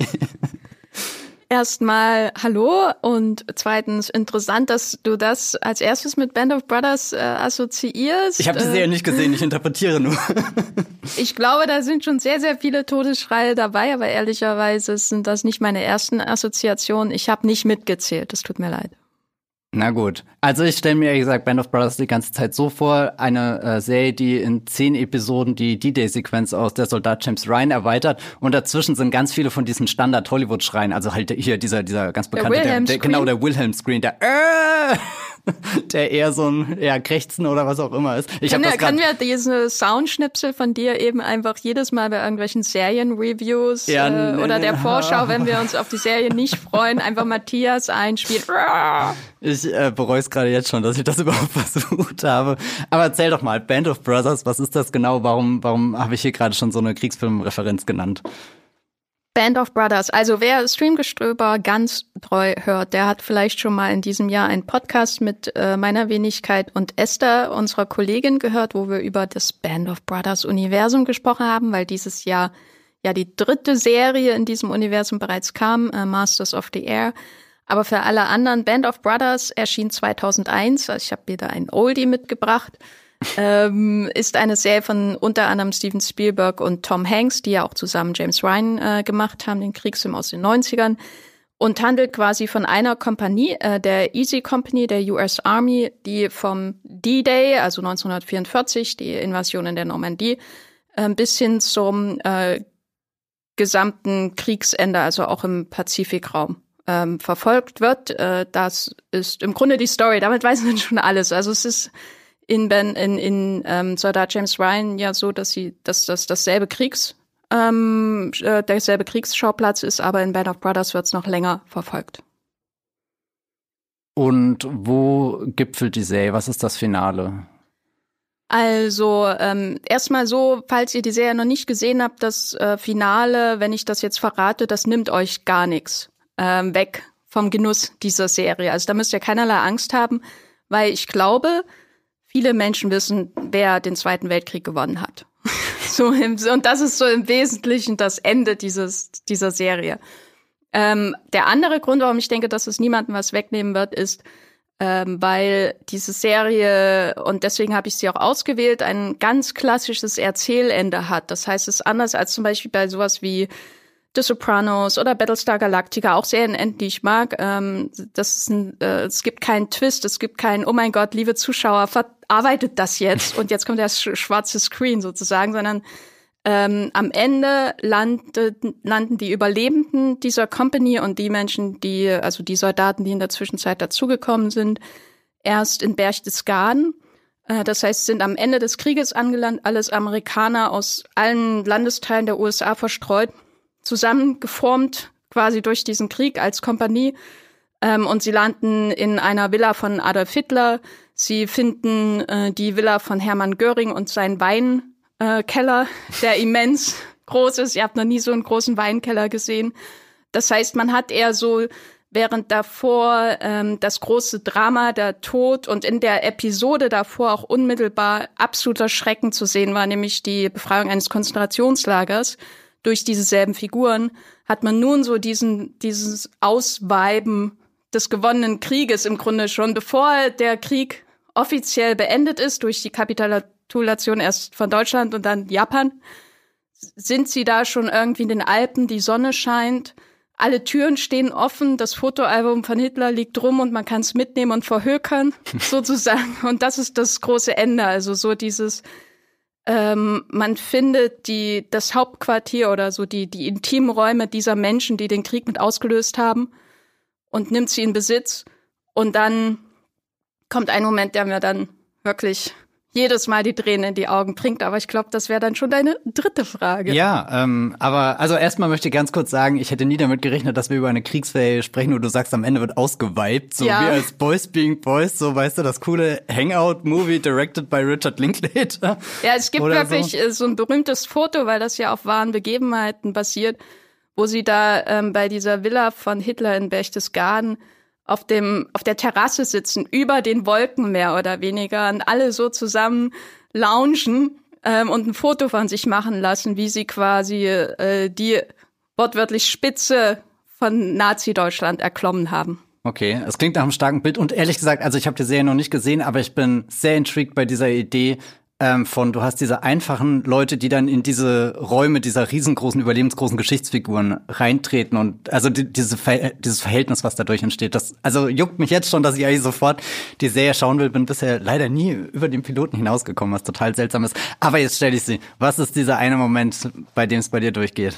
Erstmal hallo und zweitens interessant, dass du das als erstes mit Band of Brothers äh, assoziierst. Ich habe die Serie äh, nicht gesehen, ich interpretiere nur. Ich glaube, da sind schon sehr, sehr viele Todesschreie dabei, aber ehrlicherweise sind das nicht meine ersten Assoziationen. Ich habe nicht mitgezählt, es tut mir leid. Na gut, also ich stelle mir ehrlich gesagt Band of Brothers die ganze Zeit so vor, eine äh, Serie, die in zehn Episoden die D-Day-Sequenz aus Der Soldat James Ryan erweitert und dazwischen sind ganz viele von diesen Standard-Hollywood-Schreien, also halt hier dieser dieser ganz bekannte, der, der, der genau der Wilhelm-Scream, der äh, der eher so ein eher Krächzen oder was auch immer ist. Ich kann, hab das kann wir diese Soundschnipsel von dir eben einfach jedes Mal bei irgendwelchen Serien-Reviews ja, äh, oder der Vorschau, wenn wir uns auf die Serie nicht freuen, einfach Matthias einspielen. Ich äh, bereue es gerade jetzt schon, dass ich das überhaupt versucht habe. Aber erzähl doch mal, Band of Brothers, was ist das genau? Warum, warum habe ich hier gerade schon so eine Kriegsfilmreferenz genannt? Band of Brothers. Also wer Streamgestöber ganz treu hört, der hat vielleicht schon mal in diesem Jahr einen Podcast mit äh, meiner Wenigkeit und Esther, unserer Kollegin, gehört, wo wir über das Band of Brothers Universum gesprochen haben, weil dieses Jahr ja die dritte Serie in diesem Universum bereits kam, äh, Masters of the Air. Aber für alle anderen, Band of Brothers erschien zweitausendeins, also ich habe wieder ein Oldie mitgebracht, ähm, ist eine Serie von unter anderem Steven Spielberg und Tom Hanks, die ja auch zusammen James Ryan äh, gemacht haben, den Kriegsfilm aus den neunzigern, und handelt quasi von einer Kompanie, äh, der Easy Company, der U S Army, die vom D-Day, also neunzehnhundertvierundvierzig, die Invasion in der Normandie, äh, bis hin zum äh, gesamten Kriegsende, also auch im Pazifikraum, ähm, verfolgt wird. Äh, das ist im Grunde die Story, damit weiß man schon alles. Also es ist in Ben, in, in ähm, Soldat James Ryan ja so, dass sie, dass das dasselbe Kriegs, ähm, äh, derselbe Kriegsschauplatz ist, aber in Band of Brothers wird's noch länger verfolgt. Und wo gipfelt die Serie? Was ist das Finale? Also ähm, erstmal so, falls ihr die Serie noch nicht gesehen habt, das äh, Finale, wenn ich das jetzt verrate, das nimmt euch gar nichts ähm, weg vom Genuss dieser Serie. Also da müsst ihr keinerlei Angst haben, weil ich glaube, viele Menschen wissen, wer den Zweiten Weltkrieg gewonnen hat. So im, und das ist so im Wesentlichen das Ende dieses dieser Serie. Ähm, der andere Grund, warum ich denke, dass es niemandem was wegnehmen wird, ist, ähm, weil diese Serie, und deswegen habe ich sie auch ausgewählt, ein ganz klassisches Erzählende hat. Das heißt, es ist anders als zum Beispiel bei sowas wie The Sopranos oder Battlestar Galactica, auch Serienenden, die ich mag. Ähm, das ist ein, äh, es gibt keinen Twist, es gibt keinen, oh mein Gott, liebe Zuschauer, verarbeitet das jetzt und jetzt kommt das sch- schwarze Screen sozusagen, sondern ähm, am Ende landet, landen die Überlebenden dieser Company und die Menschen, die, also die Soldaten, die in der Zwischenzeit dazugekommen sind, erst in Berchtesgaden. Äh, das heißt, sind am Ende des Krieges angelandet, alles Amerikaner aus allen Landesteilen der U S A verstreut, zusammengeformt quasi durch diesen Krieg als Kompanie. Ähm, und sie landen in einer Villa von Adolf Hitler. Sie finden äh, die Villa von Hermann Göring und seinen Weinkeller, äh, der immens groß ist. Ihr habt noch nie so einen großen Weinkeller gesehen. Das heißt, man hat eher so, während davor ähm, das große Drama, der Tod, und in der Episode davor auch unmittelbar absoluter Schrecken zu sehen war, nämlich die Befreiung eines Konzentrationslagers. Durch diese selben Figuren hat man nun so diesen, dieses Ausweiben des gewonnenen Krieges im Grunde schon, bevor der Krieg offiziell beendet ist, durch die Kapitulation erst von Deutschland und dann Japan, sind sie da schon irgendwie in den Alpen, die Sonne scheint, alle Türen stehen offen, das Fotoalbum von Hitler liegt rum und man kann es mitnehmen und verhökern, sozusagen. Und das ist das große Ende, also so dieses, ähm, man findet die das Hauptquartier oder so die die intimen Räume dieser Menschen, die den Krieg mit ausgelöst haben, und nimmt sie in Besitz. Und dann kommt ein Moment, der mir dann wirklich jedes Mal die Tränen in die Augen bringt. Aber ich glaube, das wäre dann schon deine dritte Frage. Ja, ähm, aber also erstmal möchte ich ganz kurz sagen, ich hätte nie damit gerechnet, dass wir über eine Kriegsserie sprechen und du sagst, am Ende wird ausgeweibt, so ja. wie als Boys Being Boys, so weißt du, das coole Hangout-Movie directed by Richard Linklater. Ja, es gibt Oder wirklich so. so ein berühmtes Foto, weil das ja auf wahren Begebenheiten basiert, wo sie da ähm, bei dieser Villa von Hitler in Berchtesgaden auf dem auf der Terrasse sitzen, über den Wolken mehr oder weniger, und alle so zusammen loungen ähm, und ein Foto von sich machen lassen, wie sie quasi äh, die wortwörtlich Spitze von Nazi-Deutschland erklommen haben. Okay, es klingt nach einem starken Bild. Und ehrlich gesagt, also ich habe die Serie noch nicht gesehen, aber ich bin sehr intrigued bei dieser Idee ähm, von, du hast diese einfachen Leute, die dann in diese Räume dieser riesengroßen, überlebensgroßen Geschichtsfiguren reintreten und also die, diese Ver- dieses Verhältnis, was dadurch entsteht. Das also juckt mich jetzt schon, dass ich eigentlich sofort die Serie schauen will. Bin bisher leider nie über den Piloten hinausgekommen, was total seltsam ist. Aber jetzt stelle ich sie. Was ist dieser eine Moment, bei dem es bei dir durchgeht?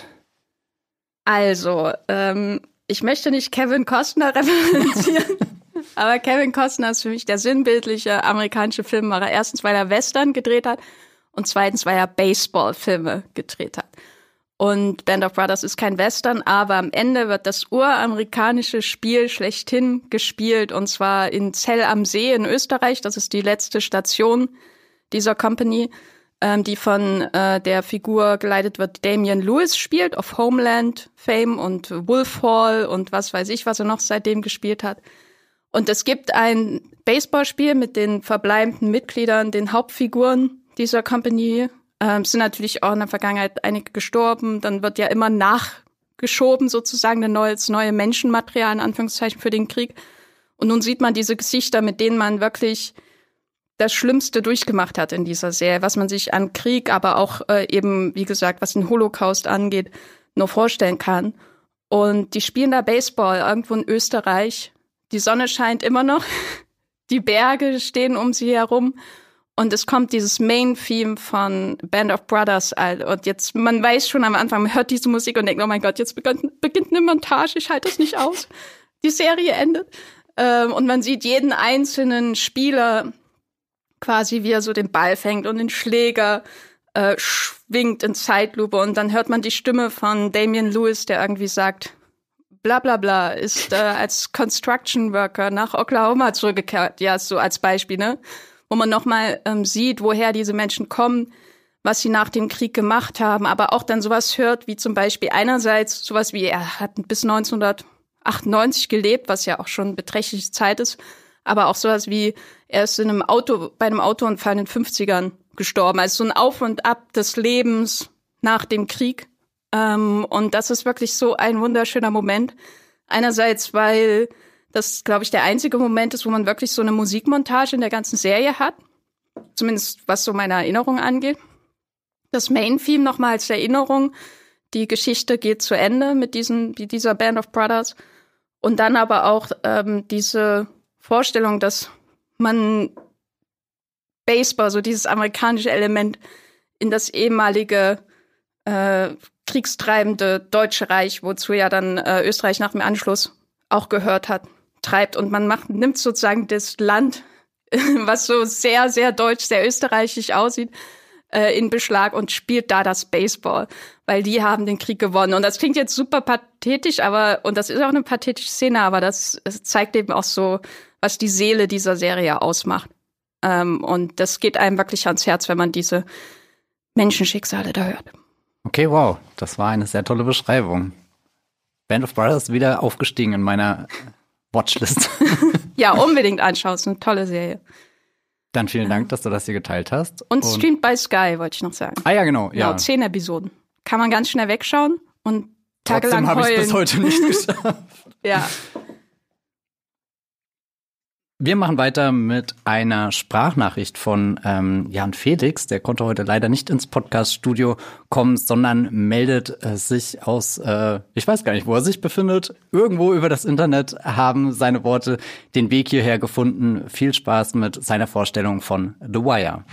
Also, ähm, ich möchte nicht Kevin Costner referenzieren, aber Kevin Costner ist für mich der sinnbildliche amerikanische Filmemacher. Erstens, weil er Western gedreht hat und zweitens, weil er Baseballfilme gedreht hat. Und Band of Brothers ist kein Western, aber am Ende wird das uramerikanische Spiel schlechthin gespielt, und zwar in Zell am See in Österreich. Das ist die letzte Station dieser Company, ähm, die von äh, der Figur geleitet wird, Damian Lewis spielt, of Homeland Fame und Wolf Hall und was weiß ich, was er noch seitdem gespielt hat. Und es gibt ein Baseballspiel mit den verbleibenden Mitgliedern, den Hauptfiguren dieser Company. Ähm, sind natürlich auch in der Vergangenheit einige gestorben. Dann wird ja immer nachgeschoben, sozusagen, ein neues, neue Menschenmaterial, in Anführungszeichen, für den Krieg. Und nun sieht man diese Gesichter, mit denen man wirklich das Schlimmste durchgemacht hat in dieser Serie, was man sich an Krieg, aber auch äh, eben, wie gesagt, was den Holocaust angeht, nur vorstellen kann. Und die spielen da Baseball irgendwo in Österreich. Die Sonne scheint immer noch, die Berge stehen um sie herum und es kommt dieses Main-Theme von Band of Brothers. Und jetzt, man weiß schon am Anfang, man hört diese Musik und denkt, oh mein Gott, jetzt beginnt, beginnt eine Montage, ich halte das nicht aus. Die Serie endet. Und man sieht jeden einzelnen Spieler quasi, wie er so den Ball fängt und den Schläger äh, schwingt in Zeitlupe. Und dann hört man die Stimme von Damian Lewis, der irgendwie sagt, bla bla bla, ist äh, als Construction Worker nach Oklahoma zurückgekehrt. Ja, so als Beispiel, ne? Wo man nochmal ähm, sieht, woher diese Menschen kommen, was sie nach dem Krieg gemacht haben, aber auch dann sowas hört, wie zum Beispiel einerseits sowas wie, er hat bis neunzehnhundertachtundneunzig gelebt, was ja auch schon eine beträchtliche Zeit ist, aber auch sowas wie, er ist in einem Auto, bei einem Autounfall in den fünfzigern gestorben. Also so ein Auf und Ab des Lebens nach dem Krieg. Um, und das ist wirklich so ein wunderschöner Moment. Einerseits, weil das, glaube ich, der einzige Moment ist, wo man wirklich so eine Musikmontage in der ganzen Serie hat. Zumindest was so meine Erinnerung angeht. Das Main-Theme nochmal als Erinnerung. Die Geschichte geht zu Ende mit diesen, mit dieser Band of Brothers. Und dann aber auch ähm, diese Vorstellung, dass man Baseball, so dieses amerikanische Element, in das ehemalige äh, kriegstreibende Deutsche Reich, wozu ja dann äh, Österreich nach dem Anschluss auch gehört hat, treibt. Und man macht, nimmt sozusagen das Land, was so sehr, sehr deutsch, sehr österreichisch aussieht, äh, in Beschlag und spielt da das Baseball, weil die haben den Krieg gewonnen. Und das klingt jetzt super pathetisch, aber, und das ist auch eine pathetische Szene, aber das, das zeigt eben auch so, was die Seele dieser Serie ausmacht. Ähm, und das geht einem wirklich ans Herz, wenn man diese Menschenschicksale da hört. Okay, wow, das war eine sehr tolle Beschreibung. Band of Brothers wieder aufgestiegen in meiner Watchlist. Ja, unbedingt anschauen, ist eine tolle Serie. Dann vielen Dank, dass du das hier geteilt hast. Und, und streamt bei Sky, wollte ich noch sagen. Ah ja, genau. Ja, genau, zehn Episoden. Kann man ganz schnell wegschauen und tagelang heulen. Trotzdem habe ich es bis heute nicht geschafft. Ja. Wir machen weiter mit einer Sprachnachricht von ähm, Jan Felix. Der konnte heute leider nicht ins Podcast-Studio kommen, sondern meldet äh, sich aus, äh, ich weiß gar nicht, wo er sich befindet. Irgendwo über das Internet haben seine Worte den Weg hierher gefunden. Viel Spaß mit seiner Vorstellung von The Wire.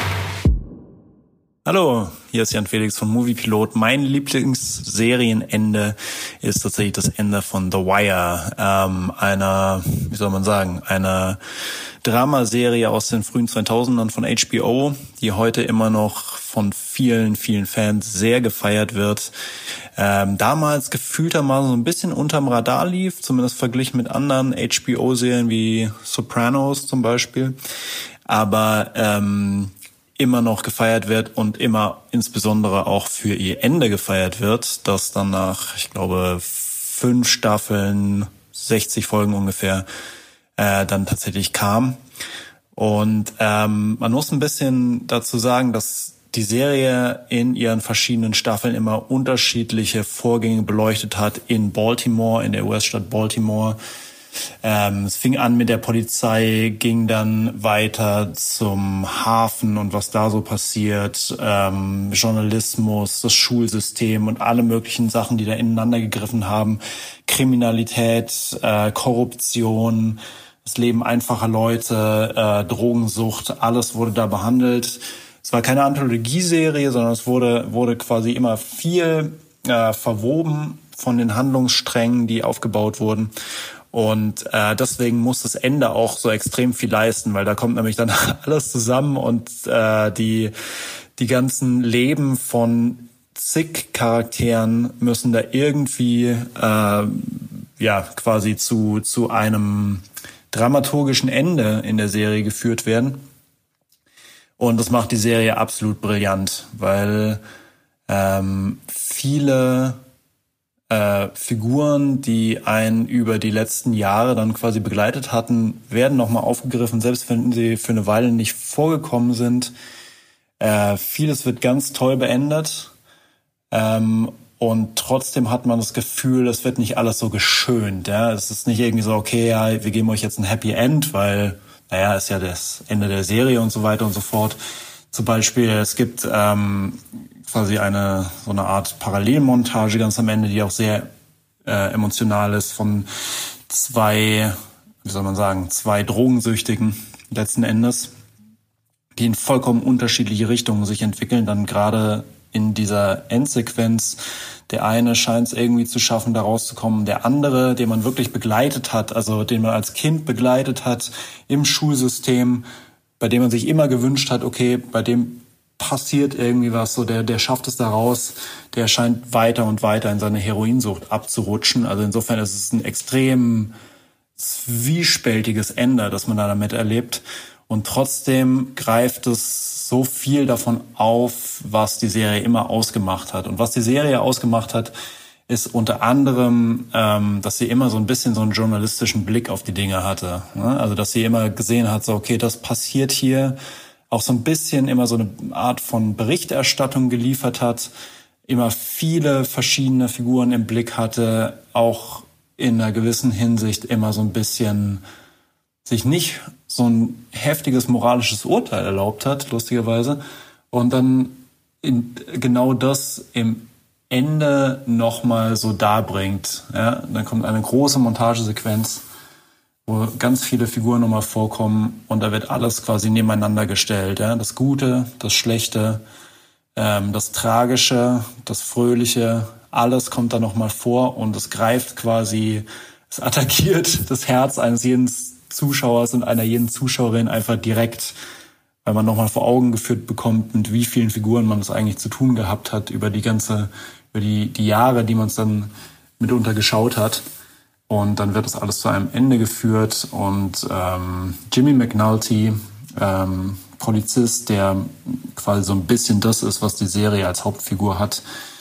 Hallo, hier ist Jan Felix von Moviepilot. Mein Lieblingsserienende ist tatsächlich das Ende von The Wire, ähm, einer, wie soll man sagen, einer Dramaserie aus den frühen zweitausendern von H B O, die heute immer noch von vielen, vielen Fans sehr gefeiert wird. Ähm, damals gefühltermaßen so ein bisschen unterm Radar lief, zumindest verglichen mit anderen H B O-Serien wie Sopranos zum Beispiel. Aber ähm, immer noch gefeiert wird und immer insbesondere auch für ihr Ende gefeiert wird, das dann nach, ich glaube, fünf Staffeln, sechzig Folgen ungefähr, äh, dann tatsächlich kam. Und ähm, man muss ein bisschen dazu sagen, dass die Serie in ihren verschiedenen Staffeln immer unterschiedliche Vorgänge beleuchtet hat in Baltimore, in der U S-Stadt Baltimore. Ähm, es fing an mit der Polizei, ging dann weiter zum Hafen und was da so passiert, ähm, Journalismus, das Schulsystem und alle möglichen Sachen, die da ineinander gegriffen haben, Kriminalität, äh, Korruption, das Leben einfacher Leute, äh, Drogensucht, alles wurde da behandelt. Es war keine Anthologieserie, sondern es wurde wurde quasi immer viel äh, verwoben von den Handlungssträngen, die aufgebaut wurden. Und äh, deswegen muss das Ende auch so extrem viel leisten, weil da kommt nämlich dann alles zusammen und äh, die die ganzen Leben von zig Charakteren müssen da irgendwie äh, ja quasi zu zu einem dramaturgischen Ende in der Serie geführt werden. Und das macht die Serie absolut brillant, weil ähm, viele Äh, Figuren, die einen über die letzten Jahre dann quasi begleitet hatten, werden nochmal aufgegriffen, selbst wenn sie für eine Weile nicht vorgekommen sind. Äh, vieles wird ganz toll beendet. Ähm, und trotzdem hat man das Gefühl, es wird nicht alles so geschönt. Ja? Es ist nicht irgendwie so, okay, ja, wir geben euch jetzt ein Happy End, weil, naja, ist ja das Ende der Serie und so weiter und so fort. Zum Beispiel, es gibt ähm, quasi eine so eine Art Parallelmontage ganz am Ende, die auch sehr äh, emotional ist, von zwei, wie soll man sagen, zwei Drogensüchtigen letzten Endes, die in vollkommen unterschiedliche Richtungen sich entwickeln, dann gerade in dieser Endsequenz. Der eine scheint es irgendwie zu schaffen, da rauszukommen. Der andere, den man wirklich begleitet hat, also den man als Kind begleitet hat im Schulsystem, bei dem man sich immer gewünscht hat, okay, bei dem passiert irgendwie was, so der der schafft es da raus, der scheint weiter und weiter in seine Heroinsucht abzurutschen. Also insofern ist es ein extrem zwiespältiges Ende, das man da damit erlebt. Und trotzdem greift es so viel davon auf, was die Serie immer ausgemacht hat. Und was die Serie ausgemacht hat, ist unter anderem, ähm, dass sie immer so ein bisschen so einen journalistischen Blick auf die Dinge hatte. Ne? Also dass sie immer gesehen hat, so okay, das passiert hier, auch so ein bisschen immer so eine Art von Berichterstattung geliefert hat, immer viele verschiedene Figuren im Blick hatte, auch in einer gewissen Hinsicht immer so ein bisschen sich nicht so ein heftiges moralisches Urteil erlaubt hat, lustigerweise, und dann in genau das im Ende nochmal so darbringt. Ja? Dann kommt eine große Montagesequenz, wo ganz viele Figuren nochmal vorkommen und da wird alles quasi nebeneinander gestellt. Ja? Das Gute, das Schlechte, ähm, das Tragische, das Fröhliche, alles kommt da nochmal vor und es greift quasi, es attackiert das Herz eines jeden Zuschauers und einer jeden Zuschauerin einfach direkt, weil man nochmal vor Augen geführt bekommt, mit wie vielen Figuren man es eigentlich zu tun gehabt hat über die ganze, über die, die Jahre, die man es dann mitunter geschaut hat. Und dann wird das alles zu einem Ende geführt und ähm, Jimmy McNulty, ähm, Polizist, der quasi so ein bisschen das ist, was die Serie als Hauptfigur hat,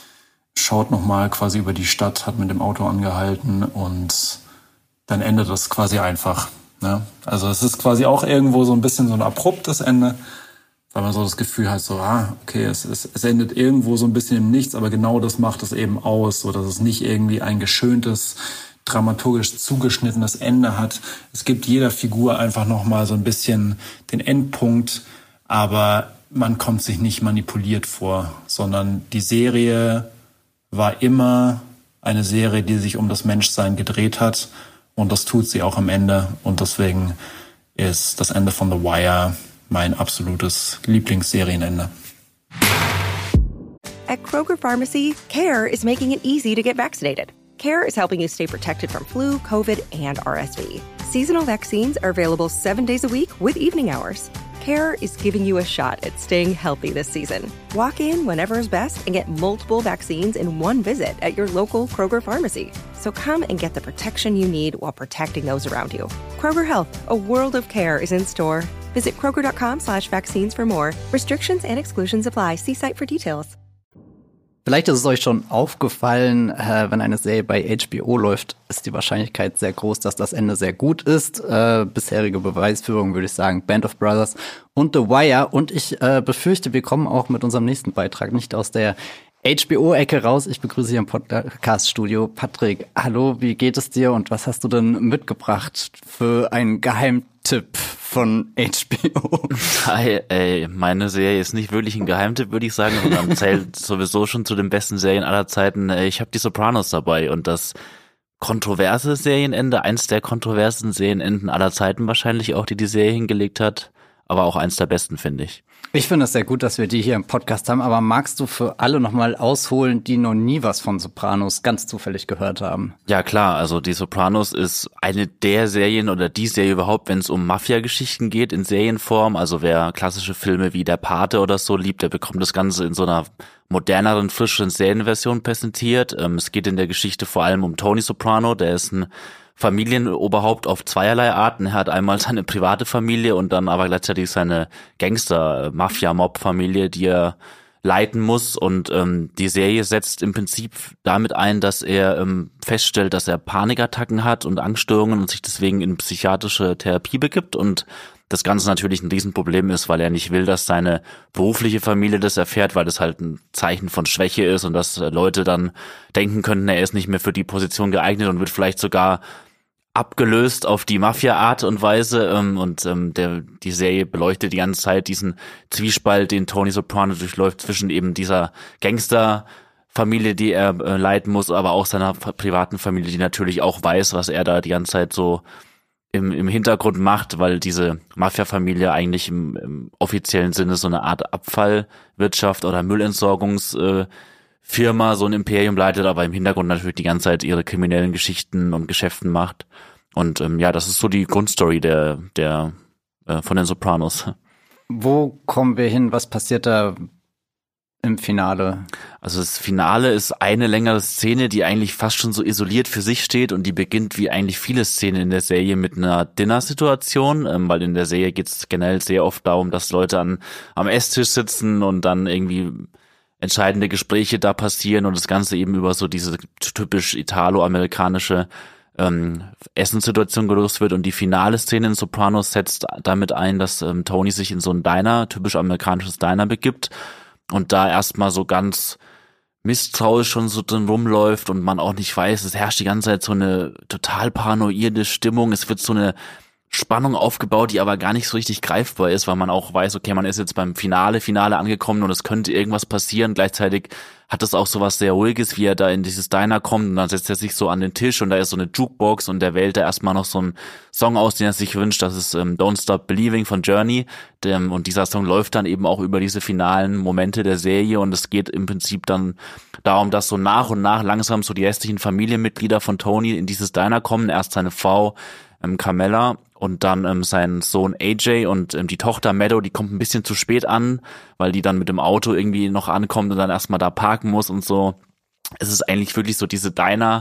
schaut nochmal quasi über die Stadt, hat mit dem Auto angehalten und dann endet das quasi einfach. Ne? Also es ist quasi auch irgendwo so ein bisschen so ein abruptes Ende, weil man so das Gefühl hat, so, ah, okay, es, es, es endet irgendwo so ein bisschen im Nichts, aber genau das macht es eben aus, so dass es nicht irgendwie ein geschöntes, dramaturgisch zugeschnittenes Ende hat. Es gibt jeder Figur einfach nochmal so ein bisschen den Endpunkt, aber man kommt sich nicht manipuliert vor, sondern die Serie war immer eine Serie, die sich um das Menschsein gedreht hat und das tut sie auch am Ende und deswegen ist das Ende von The Wire mein absolutes Lieblingsserienende. At Kroger Pharmacy, CARE is making it easy to get vaccinated. CARE is helping you stay protected from flu, COVID, and R S V. Seasonal vaccines are available seven days a week with evening hours. CARE is giving you a shot at staying healthy this season. Walk in whenever is best and get multiple vaccines in one visit at your local Kroger pharmacy. So come and get the protection you need while protecting those around you. Kroger Health, a world of care is in store. Visit kroger.com slash vaccines for more. Restrictions and exclusions apply. See site for details. Vielleicht ist es euch schon aufgefallen, äh, wenn eine Serie bei H B O läuft, ist die Wahrscheinlichkeit sehr groß, dass das Ende sehr gut ist. Äh, bisherige Beweisführung würde ich sagen, Band of Brothers und The Wire. Und ich äh, befürchte, wir kommen auch mit unserem nächsten Beitrag nicht aus der H B O-Ecke raus. Ich begrüße hier im Podcast-Studio Patrick. Hallo, wie geht es dir und was hast du denn mitgebracht für einen Geheimtipp von H B O? Hi, ey, meine Serie ist nicht wirklich ein Geheimtipp, würde ich sagen, sondern zählt sowieso schon zu den besten Serien aller Zeiten. Ich habe die Sopranos dabei und das kontroverse Serienende, eins der kontroversen Serienenden aller Zeiten wahrscheinlich auch, die die Serie hingelegt hat, aber auch eins der besten, finde ich. Ich finde es sehr gut, dass wir die hier im Podcast haben, aber magst du für alle nochmal ausholen, die noch nie was von Sopranos ganz zufällig gehört haben? Ja klar, also die Sopranos ist eine der Serien oder die Serie überhaupt, wenn es um Mafia-Geschichten geht, in Serienform. Also wer klassische Filme wie Der Pate oder so liebt, der bekommt das Ganze in so einer moderneren, frischeren Serienversion präsentiert. Ähm, es geht in der Geschichte vor allem um Tony Soprano, der ist ein Familienoberhaupt auf zweierlei Arten. Er hat einmal seine private Familie und dann aber gleichzeitig seine Gangster-Mafia-Mob-Familie, die er leiten muss. Und ähm, die Serie setzt im Prinzip damit ein, dass er ähm, feststellt, dass er Panikattacken hat und Angststörungen und sich deswegen in psychiatrische Therapie begibt. Und das Ganze natürlich ein Riesenproblem ist, weil er nicht will, dass seine berufliche Familie das erfährt, weil das halt ein Zeichen von Schwäche ist und dass Leute dann denken könnten, er ist nicht mehr für die Position geeignet und wird vielleicht sogar abgelöst auf die Mafia-Art und Weise, ähm, und ähm, der die Serie beleuchtet die ganze Zeit diesen Zwiespalt, den Tony Soprano durchläuft zwischen eben dieser Gangster-Familie, die er äh, leiten muss, aber auch seiner privaten Familie, die natürlich auch weiß, was er da die ganze Zeit so im, im Hintergrund macht, weil diese Mafia-Familie eigentlich im, im offiziellen Sinne so eine Art Abfallwirtschaft oder Müllentsorgungs- äh, Firma so ein Imperium leitet, aber im Hintergrund natürlich die ganze Zeit ihre kriminellen Geschichten und Geschäften macht. Und ähm, ja, das ist so die Grundstory der der äh, von den Sopranos. Wo kommen wir hin? Was passiert da im Finale? Also das Finale ist eine längere Szene, die eigentlich fast schon so isoliert für sich steht und die beginnt wie eigentlich viele Szenen in der Serie mit einer Dinner-Situation, ähm, weil in der Serie geht es generell sehr oft darum, dass Leute an am Esstisch sitzen und dann irgendwie entscheidende Gespräche da passieren und das Ganze eben über so diese typisch italo-amerikanische ähm, Essenssituation gelöst wird. Und die finale Szene in Sopranos setzt damit ein, dass ähm, Tony sich in so ein Diner, typisch amerikanisches Diner begibt und da erstmal so ganz misstrauisch schon so drin rumläuft und man auch nicht weiß, es herrscht die ganze Zeit so eine total paranoide Stimmung. Es wird so eine Spannung aufgebaut, die aber gar nicht so richtig greifbar ist, weil man auch weiß, okay, man ist jetzt beim Finale, Finale angekommen und es könnte irgendwas passieren. Gleichzeitig hat es auch so was sehr Ruhiges, wie er da in dieses Diner kommt und dann setzt er sich so an den Tisch und da ist so eine Jukebox und der wählt da erstmal noch so einen Song aus, den er sich wünscht. Das ist ähm, Don't Stop Believing von Journey. Dem, und dieser Song läuft dann eben auch über diese finalen Momente der Serie und es geht im Prinzip dann darum, dass so nach und nach langsam so die restlichen Familienmitglieder von Tony in dieses Diner kommen. Erst seine Frau ähm, Carmella und dann ähm, sein Sohn A J und ähm, die Tochter Meadow, die kommt ein bisschen zu spät an, weil die dann mit dem Auto irgendwie noch ankommt und dann erstmal da parken muss und so. Es ist eigentlich wirklich so diese